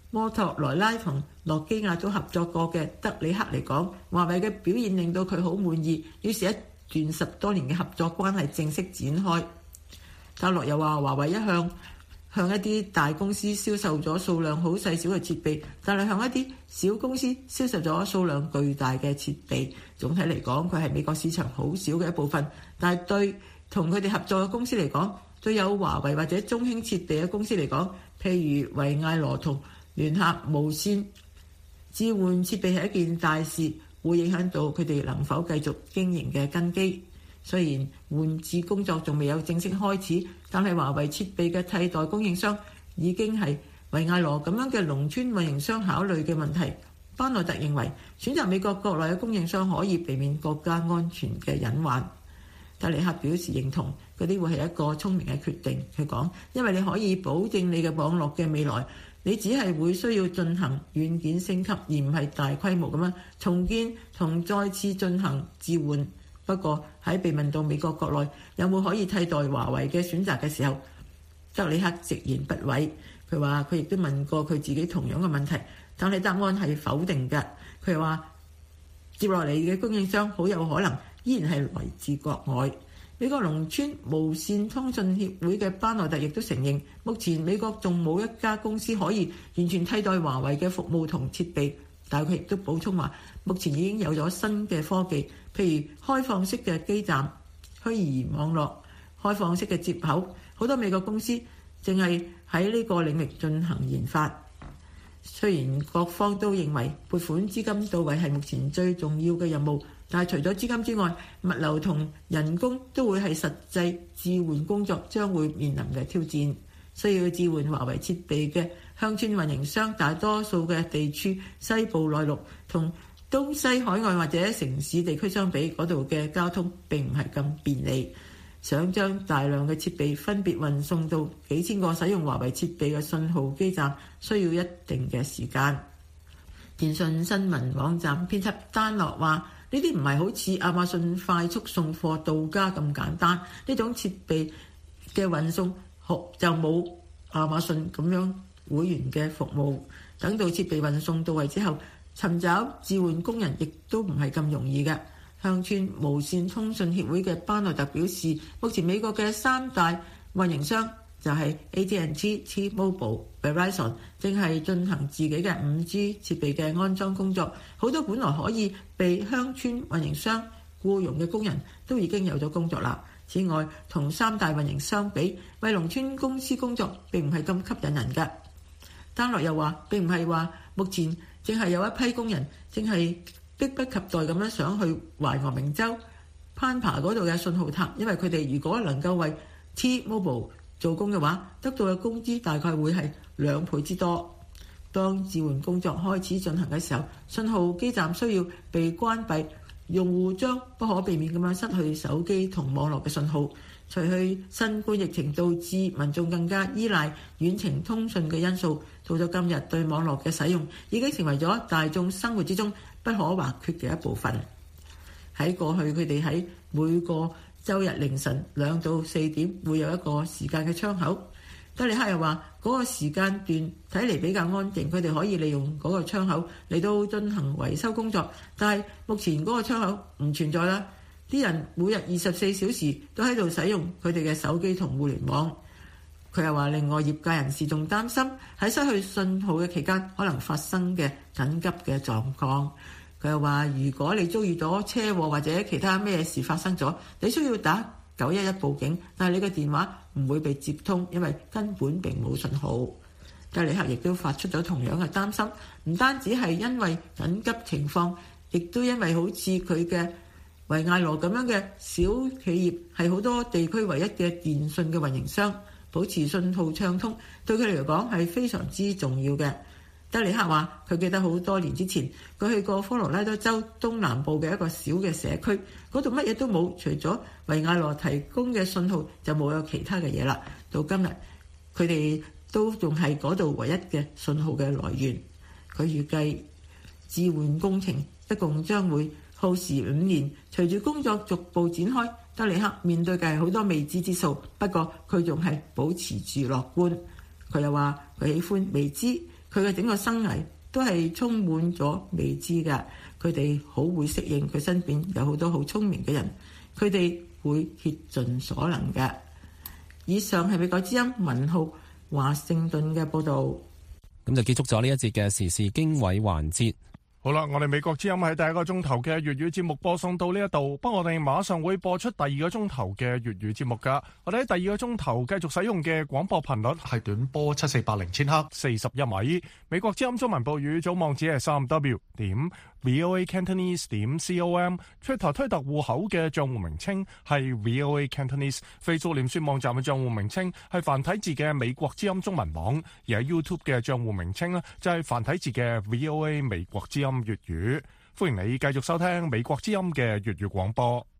摩托羅拉同諾基亞都合作過嘅德里克嚟講，華為嘅表現令到佢好滿意，於是一段十多年嘅合作關係正式展開。戴洛又話，華為一向向一啲大公司銷售咗數量好細小嘅設備，但係向一啲小公司銷售咗數量巨大嘅設備。總體嚟講，佢係美國市場好少嘅一部分，但係對同佢哋合作嘅公司嚟講，對有華為或者中興設備嘅公司嚟講，譬如維艾羅同聯合無線置換設備係一件大事，會影響到佢哋能否繼續經營嘅根基。雖然換置工作仲未有正式開始，但係華為設備嘅替代供應商已經係維艾羅咁樣嘅農村運營商考慮嘅問題。班內特認為選擇美國國內嘅供應商可以避免國家安全嘅隱患。德里克表示認同，嗰啲會係一個聰明嘅決定。佢講，因為你可以保證你嘅網絡嘅未來，你只係會需要進行軟件升級，而唔係大規模咁樣重建同再次進行置換。不過喺被問到美國國內有冇可以替代華為嘅選擇嘅時候，德里克直言不諱。佢話佢亦都問過佢自己同樣嘅問題，但係答案係否定嘅。佢話接落嚟嘅供應商好有可能依然係來自國外。美國農村無線通訊協會嘅班內特亦都承認，目前美國仲冇一家公司可以完全替代華為嘅服務同設備。但係佢亦都補充話，目前已經有咗新嘅科技，譬如開放式嘅基站、虛擬網絡、開放式嘅接口，好多美國公司正係喺呢個領域進行研發。雖然各方都認為撥款資金到位係目前最重要嘅任務，但係除咗資金之外，物流同人工都會係實際置換工作將會面臨嘅挑戰。需要置換華為設備嘅鄉村運營商，大多數嘅地處西部內陸，同東西海岸或者城市地區相比，嗰度嘅交通並唔係咁便利。想將大量嘅設備分別運送到幾千個使用華為設備嘅信號基站，需要一定嘅時間。電訊新聞網站編輯丹諾話：呢啲唔係好似亞馬遜快速送貨到家咁簡單，呢種設備嘅運送就冇亞馬遜咁樣會員嘅服務。等到設備運送到位之後，尋找置換工人亦都唔係咁容易嘅。鄉村無線通訊協會嘅班內特表示，目前美國嘅三大運營商就係 A T and T、T-Mobile、Verizon 正係進行自己嘅 五 G 設備嘅安裝工作。好多本來可以被鄉村運營商僱傭嘅工人都已經有咗工作啦。此外，同三大運營相比，為農村公司工作並唔係咁吸引人嘅。丹諾又話，並唔係話目前正係有一批工人正係迫不及待咁樣想去懷俄明州攀爬嗰度嘅信號塔，因為佢哋如果能夠為 T-Mobile 做工嘅話，得到嘅工資大概會係兩倍之多。當置換工作開始進行嘅時候，信號基站需要被關閉，用戶將不可避免咁樣失去手機同網絡嘅信號。除去新冠疫情導致民眾更加依賴遠程通訊嘅因素，到咗今日對網絡嘅使用已經成為咗大眾生活之中不可或缺嘅一部分。喺過去，佢哋喺每個週日凌晨兩到四點會有一個時間嘅窗口。德里克又話嗰個時間段睇嚟比較安靜，佢哋可以利用嗰個窗口嚟到進行維修工作。但係目前嗰個窗口唔存在啦，啲人每日二十四小時都喺度使用佢哋嘅手機同互聯網。佢又話另外業界人士仲擔心喺失去信號嘅期間可能發生嘅緊急嘅狀況。佢又話如果你遭遇咗車禍或者其他咩事發生咗，你需要打九一一報警，但係你嘅電話唔會被接通，因為根本並冇信號。德里克亦都發出咗同樣嘅擔心，唔單止係因為緊急情況，亦都因為好似佢嘅維艾羅咁樣嘅小企業係好多地區唯一嘅電訊嘅運營商，保持信號暢通對佢哋嚟講係非常之重要嘅。德里克話佢記得好多年之前佢去過科羅拉多州東南部嘅一個小嘅社區，嗰度乜嘢都冇，除咗維艾羅提供嘅信號就冇有其他嘅嘢啦。到今日佢哋都仲係嗰度唯一嘅信號嘅來源。佢預計置換工程一共將會耗時五年，隨住工作逐步展開，德里克面對嘅係好多未知之數，不過佢仲係保持住樂觀。佢又話佢喜歡未知， 佢嘅整個生涯都係充滿咗未知㗎。佢哋好會適應，佢身邊有好多好聰明嘅人，佢哋會竭盡所能嘅。以上係美國之音文浩華盛頓嘅報導。 咁就結束咗呢一節嘅時事經緯環節。 好啦，我哋美國之音喺第一個鐘頭嘅粵語節目播送到呢一度，不過我哋馬上會播出第二個鐘頭嘅粵語節目噶。我哋喺第二個鐘頭繼續使用嘅廣播頻率係短波七四八零千赫，四十一米。美國之音中文報語組網址係三 W 點 VOA Cantonese 點 com。Twitter 推特戶口嘅賬戶名稱係 VOA Cantonese。Facebook 臉書網站嘅賬戶名稱係繁體字嘅美國之音中文網，而喺 YouTube 嘅賬戶名稱呢就係繁體字嘅 VOA 美國之音粵語。歡迎你繼續收聽美國之音嘅粵語廣播。